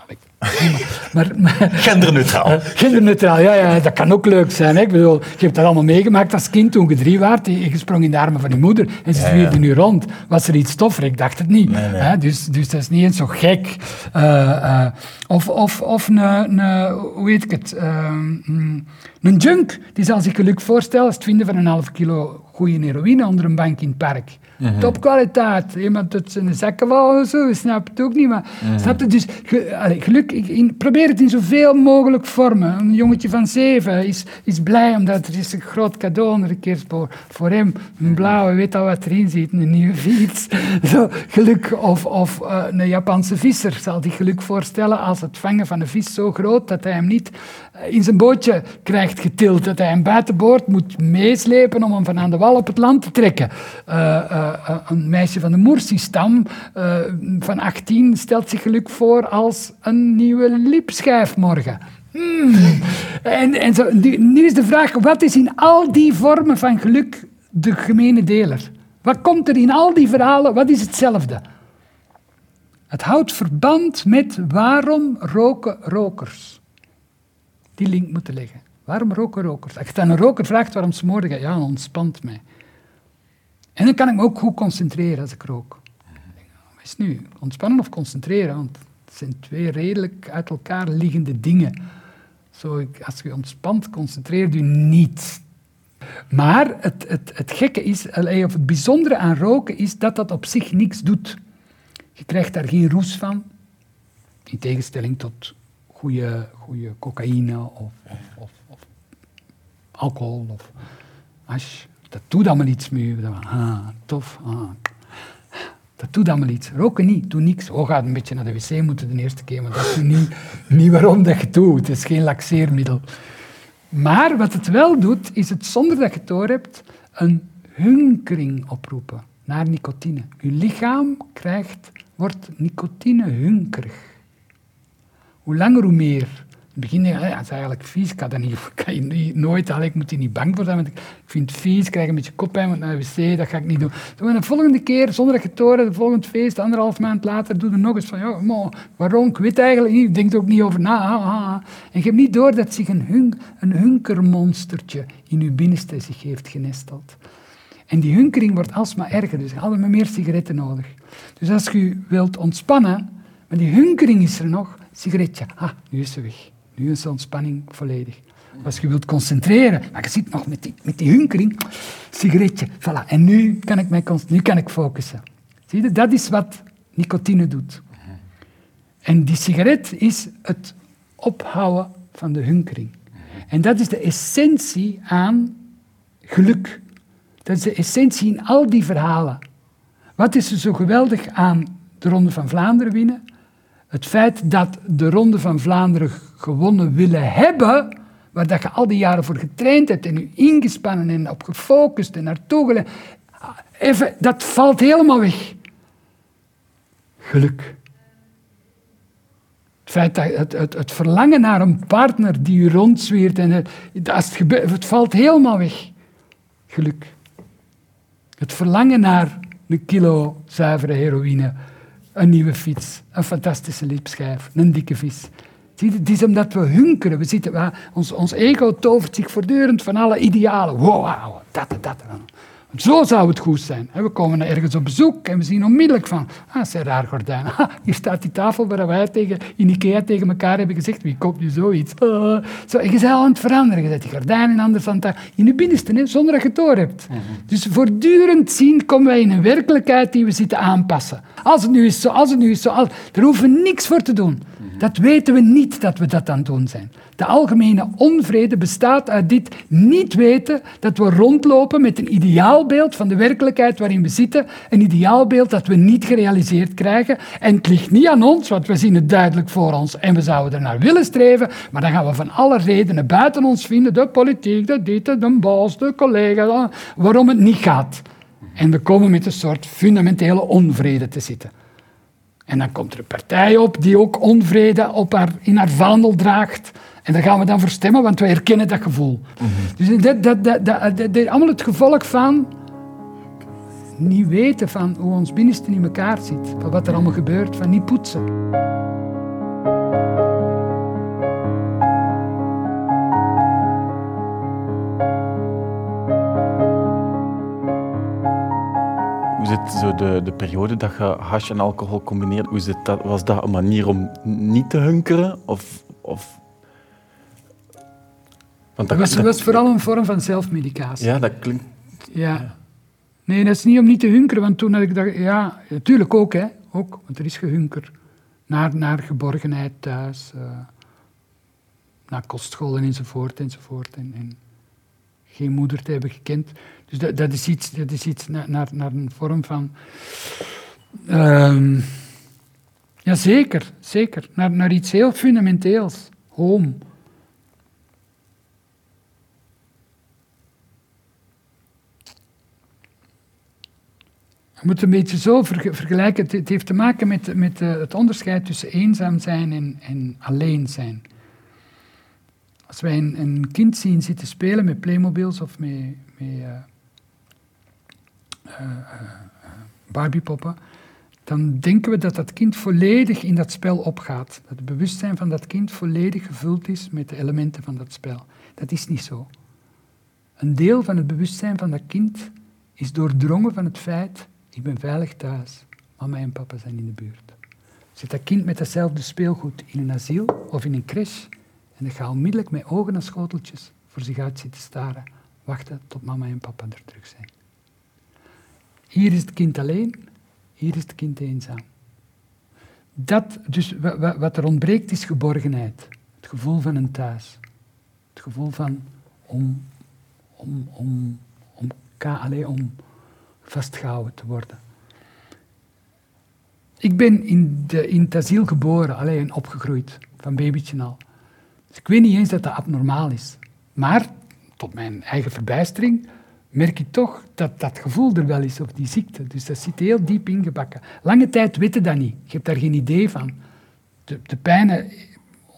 Maar, maar, genderneutraal. Uh, genderneutraal, ja, ja, dat kan ook leuk zijn. Hè? Ik bedoel, je hebt dat allemaal meegemaakt als kind toen je drie was. Je sprong in de armen van je moeder en ze zwierde ja, ja. nu rond. Was er iets toffer? Ik dacht het niet. Nee, nee. Hè? Dus, dus dat is niet eens zo gek. Uh, uh, of of, of een, een, hoe weet ik het, uh, een junk die zal zich geluk voorstellen, het vinden van een half kilo goede heroïne onder een bank in het park. Mm-hmm. Topkwaliteit. Iemand uit zijn zakken vallen of zo, je snapt het ook niet. Maar, mm-hmm. snap je? Dus ge, allez, geluk, ik, in, probeer het in zoveel mogelijk vormen. Een jongetje van zeven is, is blij, omdat er is een groot cadeau onder de kerstboom voor hem. Een blauwe, weet al wat erin zit, een nieuwe fiets. Zo, geluk. Of, of uh, een Japanse visser zal zich geluk voorstellen als het vangen van een vis zo groot dat hij hem niet in zijn bootje krijgt getild. Dat hij hem buitenboord moet meeslepen om hem van aan de wal op het land te trekken. Uh, uh, uh, een meisje van de Mursi-stam uh, van achttien stelt zich geluk voor als een nieuwe lipschijf morgen. Mm. En, en zo, nu is de vraag, wat is in al die vormen van geluk de gemene deler? Wat komt er in al die verhalen, wat is hetzelfde? Het houdt verband met waarom roken rokers. Die link moeten leggen. Waarom roken rokers? Als je aan een roker vraagt waarom smoorde je, ja, dat ontspant mij. En dan kan ik me ook goed concentreren als ik rook. Wat is nu? Ontspannen of concentreren? Want het zijn twee redelijk uit elkaar liggende dingen. Zo, als je ontspant, concentreert je niet. Maar het, het, het gekke is, of het bijzondere aan roken is dat dat op zich niks doet. Je krijgt daar geen roes van, in tegenstelling tot goede, goede cocaïne of, of, of alcohol of hash. Dat doet allemaal iets met je. Ah, tof. Ah. Dat doet allemaal iets. Roken niet, doe niks. Oh, gaat een beetje naar de wc moeten de eerste keer, maar dat is niet, niet waarom dat je het doet. Het is geen laxeermiddel. Maar wat het wel doet, is het zonder dat je het doorhebt, een hunkering oproepen naar nicotine. Je lichaam krijgt, wordt nicotine hunkerig. Hoe langer, hoe meer. In het begin denk ik, dat is eigenlijk vies, ik kan, dat niet, kan je niet, nooit, allee, ik moet hier niet bang voor zijn, want ik vind het vies, ik krijg een beetje koppijn, moet naar de wc, dat ga ik niet doen. Toen de volgende keer, zonder dat je het hoorde, de volgende feest, anderhalf maand later, doe er nog eens van, ja, maar waarom, ik weet eigenlijk niet, ik denk er ook niet over na. Ah, ah. En je hebt niet door dat zich een, hun, een hunkermonstertje in je binnenste zich heeft genesteld. En die hunkering wordt alsmaar erger, dus je hebt altijd meer sigaretten nodig. Dus als je wilt ontspannen, maar die hunkering is er nog, sigaretje, ah, nu is ze weg. Nu is de ontspanning volledig. Als je wilt concentreren, maar je zit nog met die, met die hunkering, sigaretje, voilà. En nu kan ik, mij, nu kan ik focussen. Zie je, dat is wat nicotine doet. En die sigaret is het ophouden van de hunkering. En dat is de essentie aan geluk. Dat is de essentie in al die verhalen. Wat is er zo geweldig aan de Ronde van Vlaanderen winnen? Het feit dat de Ronde van Vlaanderen gewonnen willen hebben, waar dat je al die jaren voor getraind hebt en je ingespannen en op gefocust en naartoe geleid, even, dat valt helemaal weg. Geluk. Het feit dat het, het, het verlangen naar een partner die je rondzweert, en het, als het, gebeurt, het valt helemaal weg. Geluk. Het verlangen naar een kilo zuivere heroïne, een nieuwe fiets, een fantastische lipschijf, een dikke vis. Het is omdat we hunkeren. We zitten, we, ons, ons ego tovert zich voortdurend van alle idealen. Wow, wow, dat, dat, dat. Zo zou het goed zijn. We komen ergens op bezoek en we zien onmiddellijk van, ah, dat is een raar gordijn. Ah, hier staat die tafel waar wij tegen, in Ikea tegen elkaar hebben gezegd, wie koopt nu zoiets? Uh, zo, en je bent al aan het veranderen. Je zet die gordijnen anders aan het in je binnenste, hè, zonder dat je het door hebt. Mm-hmm. Dus voortdurend zien komen wij in een werkelijkheid die we zitten aanpassen. Als het nu is zo, als het nu is zo, als, daar hoeven we niks voor te doen. Mm-hmm. Dat weten we niet dat we dat aan het doen zijn. De algemene onvrede bestaat uit dit niet weten dat we rondlopen met een ideaalbeeld van de werkelijkheid waarin we zitten. Een ideaalbeeld dat we niet gerealiseerd krijgen. En het ligt niet aan ons, want we zien het duidelijk voor ons en we zouden er naar willen streven. Maar dan gaan we van alle redenen buiten ons vinden, de politiek, de dit, de baas, de collega, waarom het niet gaat. En we komen met een soort fundamentele onvrede te zitten. En dan komt er een partij op die ook onvrede op haar, in haar vaandel draagt. En daar gaan we dan voor stemmen, want we herkennen dat gevoel. Mm-hmm. Dus dat, dat, dat, dat, dat is allemaal het gevolg van niet weten van hoe ons binnenste in elkaar zit. Van wat er allemaal gebeurt, van niet poetsen. Hoe zit zo de, de periode dat je hash en alcohol combineert? Hoe zit dat, was dat een manier om niet te hunkeren? Of, of... Want dat, het was, dat was vooral een vorm van zelfmedicatie. Ja, dat klinkt... Ja. ja. Nee, dat is niet om niet te hunkeren, want toen had ik dacht... Ja, natuurlijk ook, hè. Ook, want er is gehunker. Naar, naar geborgenheid thuis. Uh, naar kostscholen enzovoort, enzovoort. En, en geen moeder te hebben gekend. Dus dat, dat is iets, dat is iets naar, naar, naar een vorm van... Um, ja, zeker, zeker. Naar, naar iets heel fundamenteels. Home. Je moet het een beetje zo verge- vergelijken. Het, het heeft te maken met, met uh, het onderscheid tussen eenzaam zijn en, en alleen zijn. Als wij een, een kind zien zitten spelen met Playmobiles of met, met uh, uh, uh, Barbiepoppen, dan denken we dat dat kind volledig in dat spel opgaat. Dat het bewustzijn van dat kind volledig gevuld is met de elementen van dat spel. Dat is niet zo. Een deel van het bewustzijn van dat kind is doordrongen van het feit: ik ben veilig thuis. Mama en papa zijn in de buurt. Zit dat kind met datzelfde speelgoed in een asiel of in een crash en dat gaat onmiddellijk met ogen en schoteltjes voor zich uit zitten staren, wachten tot mama en papa er terug zijn. Hier is het kind alleen, hier is het kind eenzaam. Dat, dus wat er ontbreekt is geborgenheid. Het gevoel van een thuis. Het gevoel van om, om, om, om, allez, om vastgehouden te worden. Ik ben in, de, in het asiel geboren, alleen opgegroeid, van babytje al. Dus ik weet niet eens dat dat abnormaal is. Maar, tot mijn eigen verbijstering, merk ik toch dat dat gevoel er wel is, of die ziekte. Dus dat zit heel diep ingebakken. Lange tijd weet je dat niet. Je hebt daar geen idee van. De, de pijnen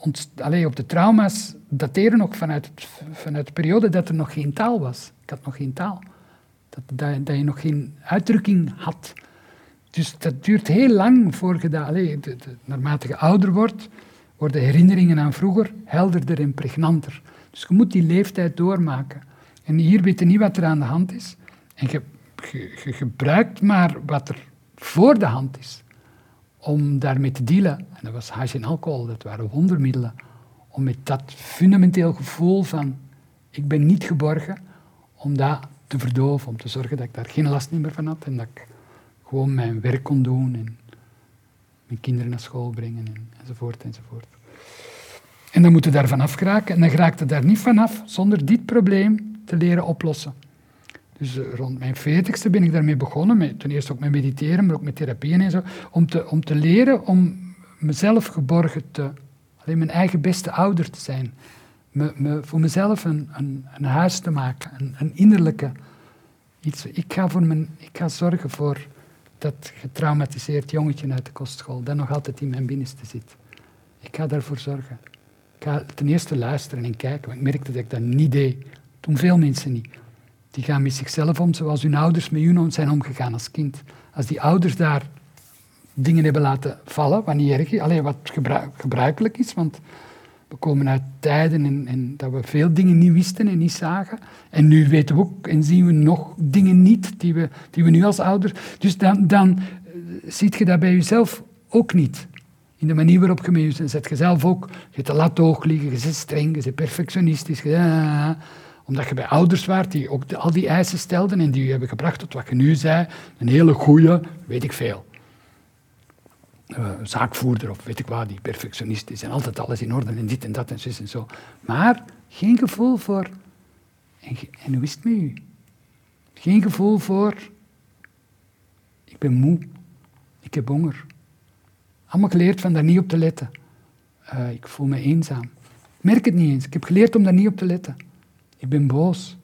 Ont, allee, op de trauma's dateren nog vanuit, het, vanuit de periode dat er nog geen taal was. Ik had nog geen taal. Dat, dat, dat je nog geen uitdrukking had. Dus dat duurt heel lang voor je dat... Allee, de, de, naarmate je ouder wordt, worden herinneringen aan vroeger helderder en pregnanter. Dus je moet die leeftijd doormaken. En hier weet je niet wat er aan de hand is. En je, je, je gebruikt maar wat er voor de hand is om daarmee te dealen. En dat was hash en alcohol, dat waren wondermiddelen. Om met dat fundamenteel gevoel van ik ben niet geborgen, om dat te verdoven, om te zorgen dat ik daar geen last meer van had en dat ik gewoon mijn werk kon doen en mijn kinderen naar school brengen en, enzovoort enzovoort. En dan moet je daar vanaf geraken en dan raakt je daar niet vanaf zonder dit probleem te leren oplossen. Dus uh, rond mijn veertigste ben ik daarmee begonnen, met, ten eerste ook met mediteren, maar ook met therapieën en zo, om te, om te leren om mezelf geborgen te, alleen mijn eigen beste ouder te zijn. Me, me, voor mezelf een, een, een huis te maken, een, een innerlijke iets. Ik ga, voor mijn, ik ga zorgen voor dat getraumatiseerd jongetje uit de kostschool, dat nog altijd in mijn binnenste zit. Ik ga daarvoor zorgen. Ik ga ten eerste luisteren en kijken, want ik merkte dat ik dat niet deed. Toen veel mensen niet. Die gaan met zichzelf om zoals hun ouders met hun zijn omgegaan als kind. Als die ouders daar dingen hebben laten vallen, wat niet erg is, alleen wat gebruik, gebruikelijk is, want we komen uit tijden en, en dat we veel dingen niet wisten en niet zagen. En nu weten we ook en zien we nog dingen niet die we, die we nu als ouders... Dus dan, dan uh, ziet je dat bij jezelf ook niet. In de manier waarop je met jezelf... Zet je zelf ook... Je hebt de lat hoog liggen, je bent streng, je bent perfectionistisch. Je, uh, omdat je bij ouders waart die ook de, al die eisen stelden en die je hebben gebracht tot wat je nu zei. Een hele goeie, weet ik veel. Uh, zaakvoerder of weet ik wat, die perfectionist is en altijd alles in orde en dit en dat en zo en zo. Maar geen gevoel voor... En, en hoe is het met u? Geen gevoel voor... Ik ben moe. Ik heb honger. Allemaal geleerd van daar niet op te letten. Uh, ik voel me eenzaam. Ik merk het niet eens. Ik heb geleerd om daar niet op te letten. Ik ben boos.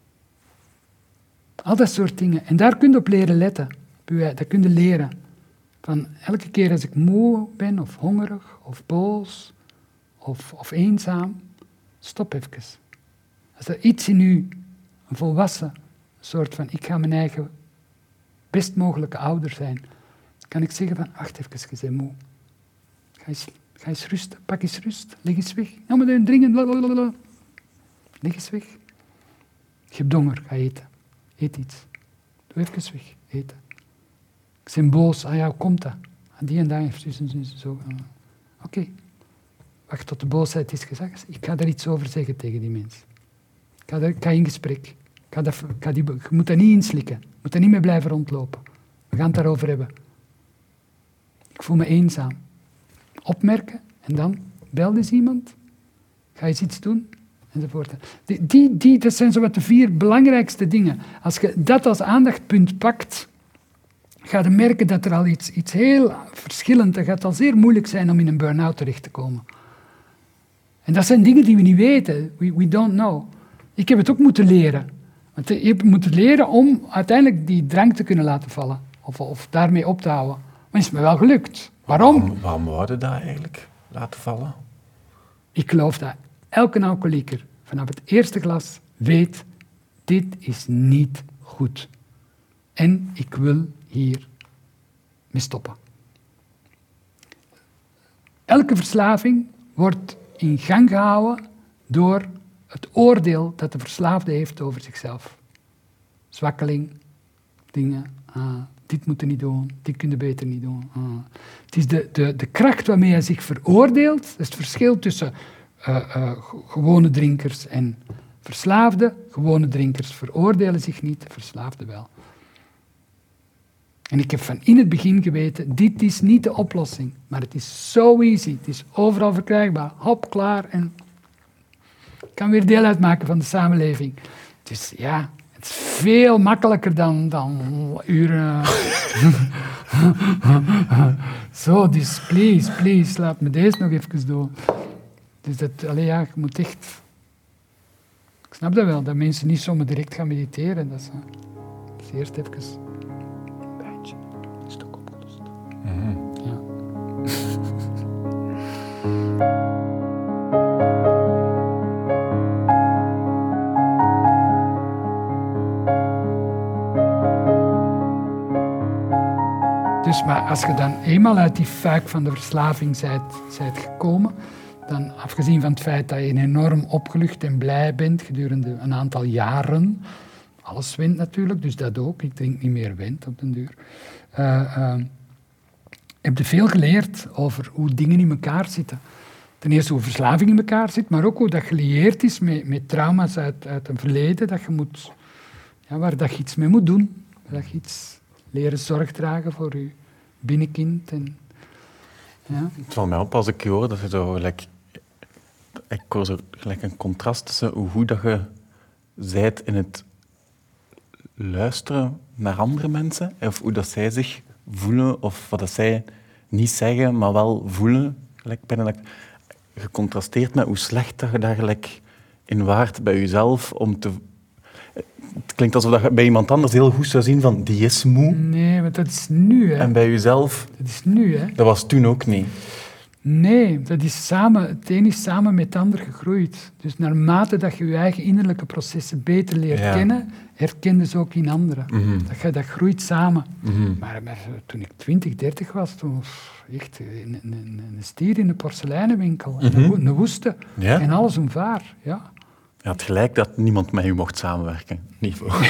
Al dat soort dingen. En daar kun je op leren letten. Dat kun je leren. Van elke keer als ik moe ben, of hongerig, of boos, of, of eenzaam, stop even. Als er iets in u, een volwassen, een soort van, ik ga mijn eigen best mogelijke ouder zijn, kan ik zeggen van, wacht even, je bent moe. Ga eens, ga eens rusten, pak eens rust, leg eens weg. Ja, maar dan dringen, blablabla. Leg eens weg. Je hebt honger, ga eten. Eet iets. Doe even weg, eten. Ik ben boos, ah ja, hoe komt dat? Die en daar heeft dus en zo. zo. Uh, Oké, okay. Wacht tot de boosheid is gezegd. Ik ga daar iets over zeggen tegen die mens. Ik ga, daar, ik ga in gesprek. Ik ga dat, ik ga die, je moet dat niet inslikken. Je moet daar niet mee blijven rondlopen. We gaan het daarover hebben. Ik voel me eenzaam. Opmerken en dan bel eens iemand. Ga eens iets doen. Enzovoort. Die, die, die, dat zijn zowat de vier belangrijkste dingen. Als je dat als aandachtspunt pakt, ga je merken dat er al iets, iets heel verschillend... Het gaat al zeer moeilijk zijn om in een burn-out terecht te komen. En dat zijn dingen die we niet weten. We, we don't know. Ik heb het ook moeten leren. Want je hebt moeten leren om uiteindelijk die drang te kunnen laten vallen. Of, of daarmee op te houden. Maar het is me wel gelukt. Waarom? Waarom, waarom wou je dat eigenlijk laten vallen? Ik geloof dat elke alcoholieker vanaf het eerste glas weet... Dit is niet goed. En ik wil hier mee stoppen. Elke verslaving wordt in gang gehouden door het oordeel dat de verslaafde heeft over zichzelf. Zwakkeling, dingen, ah, dit moet je niet doen, dit kun je beter niet doen. Ah. Het is de, de, de kracht waarmee hij zich veroordeelt, dat is het verschil tussen uh, uh, gewone drinkers en verslaafden. Gewone drinkers veroordelen zich niet, verslaafden wel. En ik heb van in het begin geweten, dit is niet de oplossing. Maar het is zo easy. Het is overal verkrijgbaar. Hop, klaar. En ik kan weer deel uitmaken van de samenleving. Dus ja, het is veel makkelijker dan, dan uren. Zo, dus please, please, laat me deze nog even doen. Dus dat, allee, ja, je moet echt... Ik snap dat wel, dat mensen niet zomaar direct gaan mediteren. Dat is, dat is eerst even... Is het ook opgelost? Mm-hmm. Ja. Dus, maar als je dan eenmaal uit die fuik van de verslaving bent, bent gekomen, dan afgezien van het feit dat je enorm opgelucht en blij bent gedurende een aantal jaren, alles wint natuurlijk, dus dat ook, ik drink niet meer wint op den duur, uh, uh, heb je veel geleerd over hoe dingen in elkaar zitten. Ten eerste hoe verslaving in elkaar zit, maar ook hoe dat gelieerd is met, met trauma's uit, uit een verleden, dat je moet, ja, waar dat je iets mee moet doen, waar dat je iets leren zorg dragen voor je binnenkind. En, ja. Het valt mij op als ik je hoor dat je zo gelijk... Ik hoor zo gelijk een contrast tussen hoe goed dat je zijt in het luisteren naar andere mensen, of hoe dat zij zich voelen, of wat dat zij niet zeggen, maar wel voelen. Gelijk bijna dat gecontrasteerd met hoe slecht dat je daar gelijk in waart bij jezelf om te... Het klinkt alsof je bij iemand anders heel goed zou zien van die is moe. Nee, want dat is nu, hè. En bij jezelf... Dat is nu, hè. Dat was toen ook niet. Nee, dat is samen, het een is samen met het ander gegroeid. Dus naarmate dat je je eigen innerlijke processen beter leert ja. kennen, herken je ze ook in anderen. Mm-hmm. Dat, je, dat groeit samen. Mm-hmm. Maar, maar toen ik twintig, dertig was, toen was echt een, een, een stier in de porseleinenwinkel. Mm-hmm. En een, een woeste. Ja? En alles omvaar, ja. Je had gelijk dat niemand met u mocht samenwerken. Niet voor.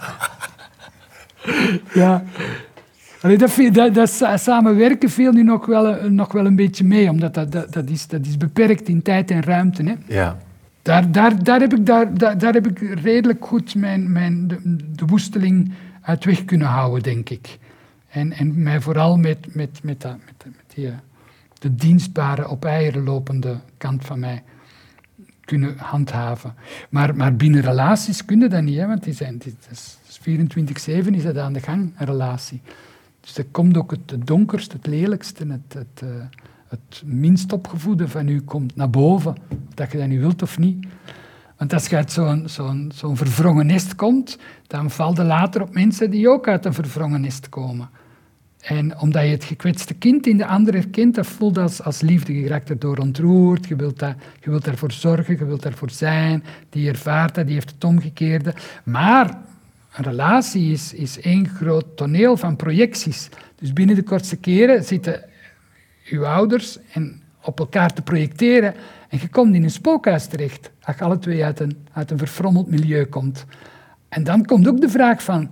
ja. Allee, dat, dat, dat samenwerken viel nu nog wel, nog wel een beetje mee, omdat dat, dat, dat, is, dat is beperkt in tijd en ruimte. Hè. Ja. Daar, daar, daar, heb ik, daar, daar, daar heb ik redelijk goed mijn, mijn, de, de woesteling uit weg kunnen houden, denk ik. En, en mij vooral met, met, met, dat, met, met die, de dienstbare, op eieren lopende kant van mij kunnen handhaven. Maar, maar binnen relaties kun je dat niet, hè, want die zijn, die, dat is vierentwintig zeven is dat aan de gang, een relatie. Dus er komt ook het, het donkerste, het lelijkste, het, het, uh, het minst opgevoede van u komt naar boven. Of dat je dat nu wilt of niet. Want als je uit zo'n, zo'n, zo'n verwrongen nest komt, dan valt je later op mensen die ook uit een verwrongen nest komen. En omdat je het gekwetste kind in de ander herkent, dat voelt als, als liefde. Je raakt erdoor ontroerd, je wilt, dat, je wilt daarvoor zorgen, je wilt daarvoor zijn. Die ervaart dat, die heeft het omgekeerde. Maar een relatie is, is één groot toneel van projecties. Dus binnen de kortste keren zitten uw ouders en op elkaar te projecteren en je komt in een spookhuis terecht, als je alle twee uit een, uit een verfrommeld milieu komt. En dan komt ook de vraag van,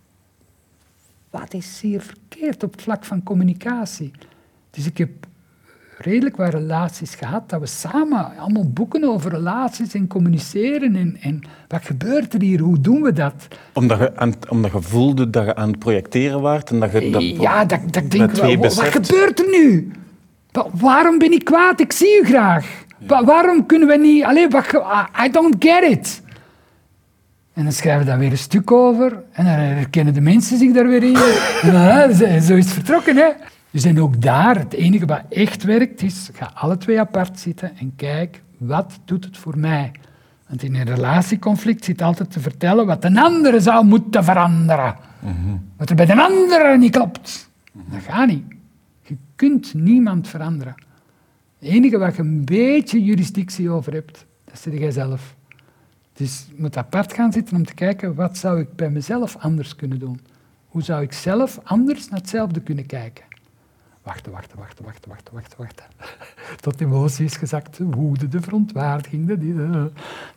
wat is hier verkeerd op het vlak van communicatie? Dus ik heb redelijk wat relaties gehad, dat we samen allemaal boeken over relaties en communiceren. En, en wat gebeurt er hier? Hoe doen we dat? Omdat je, aan, omdat je voelde dat je aan het projecteren waart en dat je dat ja, dat, dat ik denk, wat, wat gebeurt er nu? Wa- waarom ben ik kwaad? Ik zie u graag. Ja. Wa- waarom kunnen we niet... Allee, wat, I don't get it. En dan schrijven we daar weer een stuk over. En dan herkennen de mensen zich daar weer in. En zo is het vertrokken, hè. Dus en ook daar, het enige wat echt werkt, is ga alle twee apart zitten en kijk, wat doet het voor mij? Want in een relatieconflict zit altijd te vertellen wat een andere zou moeten veranderen. Mm-hmm. Wat er bij de andere niet klopt. Mm-hmm. Dat gaat niet. Je kunt niemand veranderen. Het enige waar je een beetje jurisdictie over hebt, dat zit jij zelf. Dus je moet apart gaan zitten om te kijken, wat zou ik bij mezelf anders kunnen doen? Hoe zou ik zelf anders naar hetzelfde kunnen kijken? Wachten, wachten, wachten, wachten, wachten, wachten, wachten. Tot emotie is gezakt, woede, de verontwaardiging. De, de, de.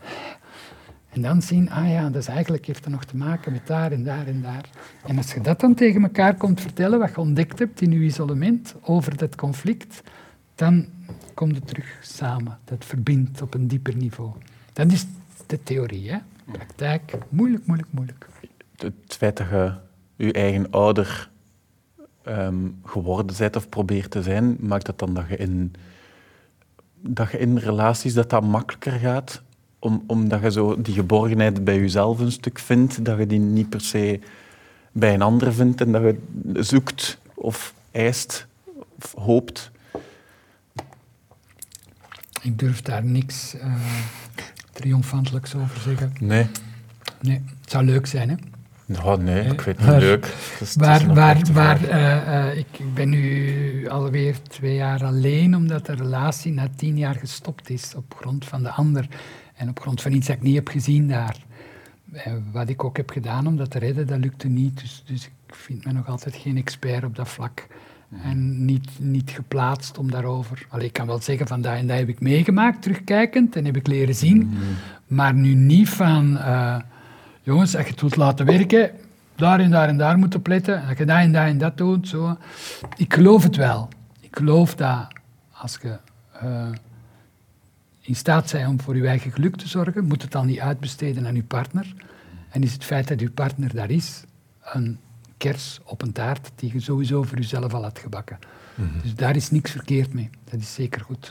En dan zien, ah ja, dat is eigenlijk heeft het nog te maken met daar en daar en daar. En als je dat dan tegen elkaar komt vertellen, wat je ontdekt hebt in je isolement over dat conflict, dan komt het terug samen. Dat verbindt op een dieper niveau. Dat is de theorie, hè. Praktijk, moeilijk, moeilijk, moeilijk. Het feit dat je je eigen ouder um, geworden bent of probeert te zijn, maakt het dan dat je in, dat je in relaties dat dat makkelijker gaat, om, omdat je zo die geborgenheid bij jezelf een stuk vindt, dat je die niet per se bij een ander vindt en dat je zoekt of eist of hoopt. Ik durf daar niks uh, triomfantelijks over zeggen. Nee. Nee, het zou leuk zijn, hè? Nou, nee, ik vind het niet leuk. Dus waar, waar, waar, uh, uh, ik, ik ben nu alweer twee jaar alleen, omdat de relatie na tien jaar gestopt is op grond van de ander. En op grond van iets dat ik niet heb gezien daar. Uh, wat ik ook heb gedaan om dat te redden, dat lukte niet. Dus, dus ik ik vind me nog altijd geen expert op dat vlak. En niet, niet geplaatst om daarover... Allee, ik kan wel zeggen van dat en dat heb ik meegemaakt, terugkijkend, en heb ik leren zien. Mm-hmm. Maar nu niet van... Uh, jongens, als je het wilt laten werken, daar en daar en daar moet op letten. En als je dat en dat en dat doet, zo. Ik geloof het wel. Ik geloof dat als je uh, in staat bent om voor je eigen geluk te zorgen, moet het dan niet uitbesteden aan je partner. En is het feit dat je partner daar is, een kers op een taart die je sowieso voor jezelf al had gebakken. Mm-hmm. Dus daar is niks verkeerd mee. Dat is zeker goed.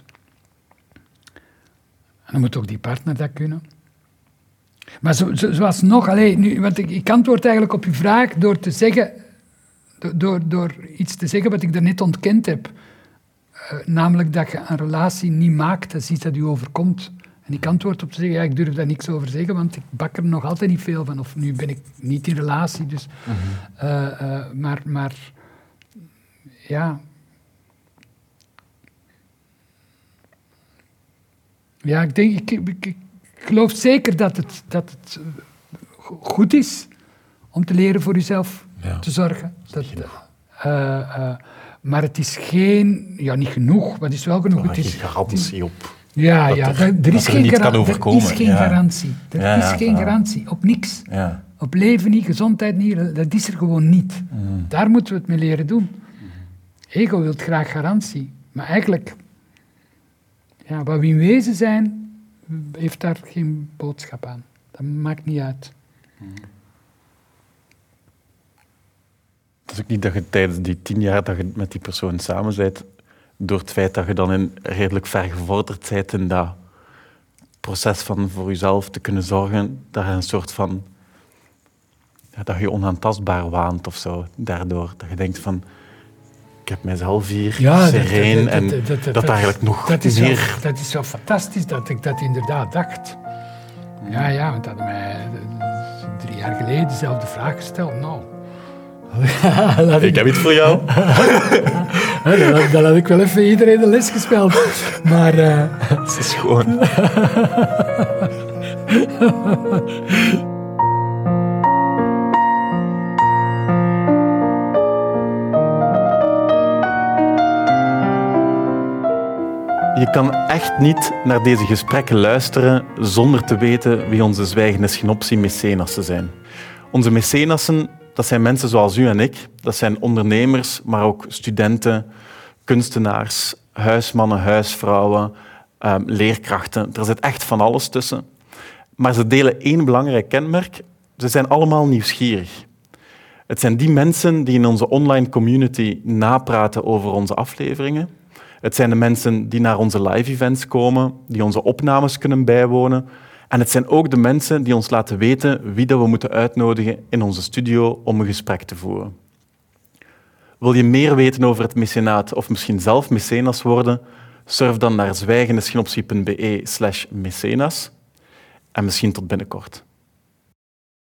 En dan moet ook die partner dat kunnen. Maar zo, zo, zoals nog, allez, nu, want ik, ik antwoord eigenlijk op je vraag door te zeggen, door, door iets te zeggen wat ik daarnet ontkend heb. Uh, namelijk dat je een relatie niet maakt, dat is iets dat je overkomt. En ik antwoord op te zeggen, ja, ik durf daar niks over zeggen, want ik bak er nog altijd niet veel van. Of nu ben ik niet in relatie, dus... Mm-hmm. Uh, uh, maar, maar... Ja... Ja, ik denk... Ik, ik, ik geloof zeker dat het, dat het goed is om te leren voor jezelf ja. te zorgen. Dat, uh, uh, maar het is geen... Ja, niet genoeg, maar het is wel genoeg. Er het is geen garantie op. Ja, ja er, er, is, er, geen gar- er is geen ja. garantie. Er ja, ja, is geen ja. garantie op niks. Ja. Op leven niet, gezondheid niet, dat is er gewoon niet. Mm. Daar moeten we het mee leren doen. Ego wil graag garantie, maar eigenlijk, ja, wat we in wezen zijn, heeft daar geen boodschap aan. Dat maakt niet uit. Mm. Het is ook niet dat je tijdens die tien jaar dat je met die persoon samen bent, door het feit dat je dan in redelijk ver gevorderd bent in dat proces van voor jezelf te kunnen zorgen, dat je een soort van... Ja, dat je je onaantastbaar waant of zo. Daardoor dat je denkt van... Ik heb mijzelf hier, ja, sereen, dat, dat, dat, dat, en dat, dat eigenlijk nog dat is meer... Wel, dat is wel fantastisch dat ik dat inderdaad dacht. Ja, ja, want dat had mij drie jaar geleden dezelfde vraag gesteld. Nou... ik, ik heb iets voor jou. dan, had, dan had ik wel even iedereen de les gespeeld. Maar... Uh... Het is gewoon... Je kan echt niet naar deze gesprekken luisteren zonder te weten wie onze zwijgende Schinopsie mecenassen zijn. Onze mecenassen, dat zijn mensen zoals u en ik. Dat zijn ondernemers, maar ook studenten, kunstenaars, huismannen, huisvrouwen, um, leerkrachten. Er zit echt van alles tussen. Maar ze delen één belangrijk kenmerk. Ze zijn allemaal nieuwsgierig. Het zijn die mensen die in onze online community napraten over onze afleveringen. Het zijn de mensen die naar onze live-events komen, die onze opnames kunnen bijwonen. En het zijn ook de mensen die ons laten weten wie dat we moeten uitnodigen in onze studio om een gesprek te voeren. Wil je meer weten over het mecenaat of misschien zelf mecenas worden? Surf dan naar zwijgendeschinopsie punt be slash mecenas. En misschien tot binnenkort.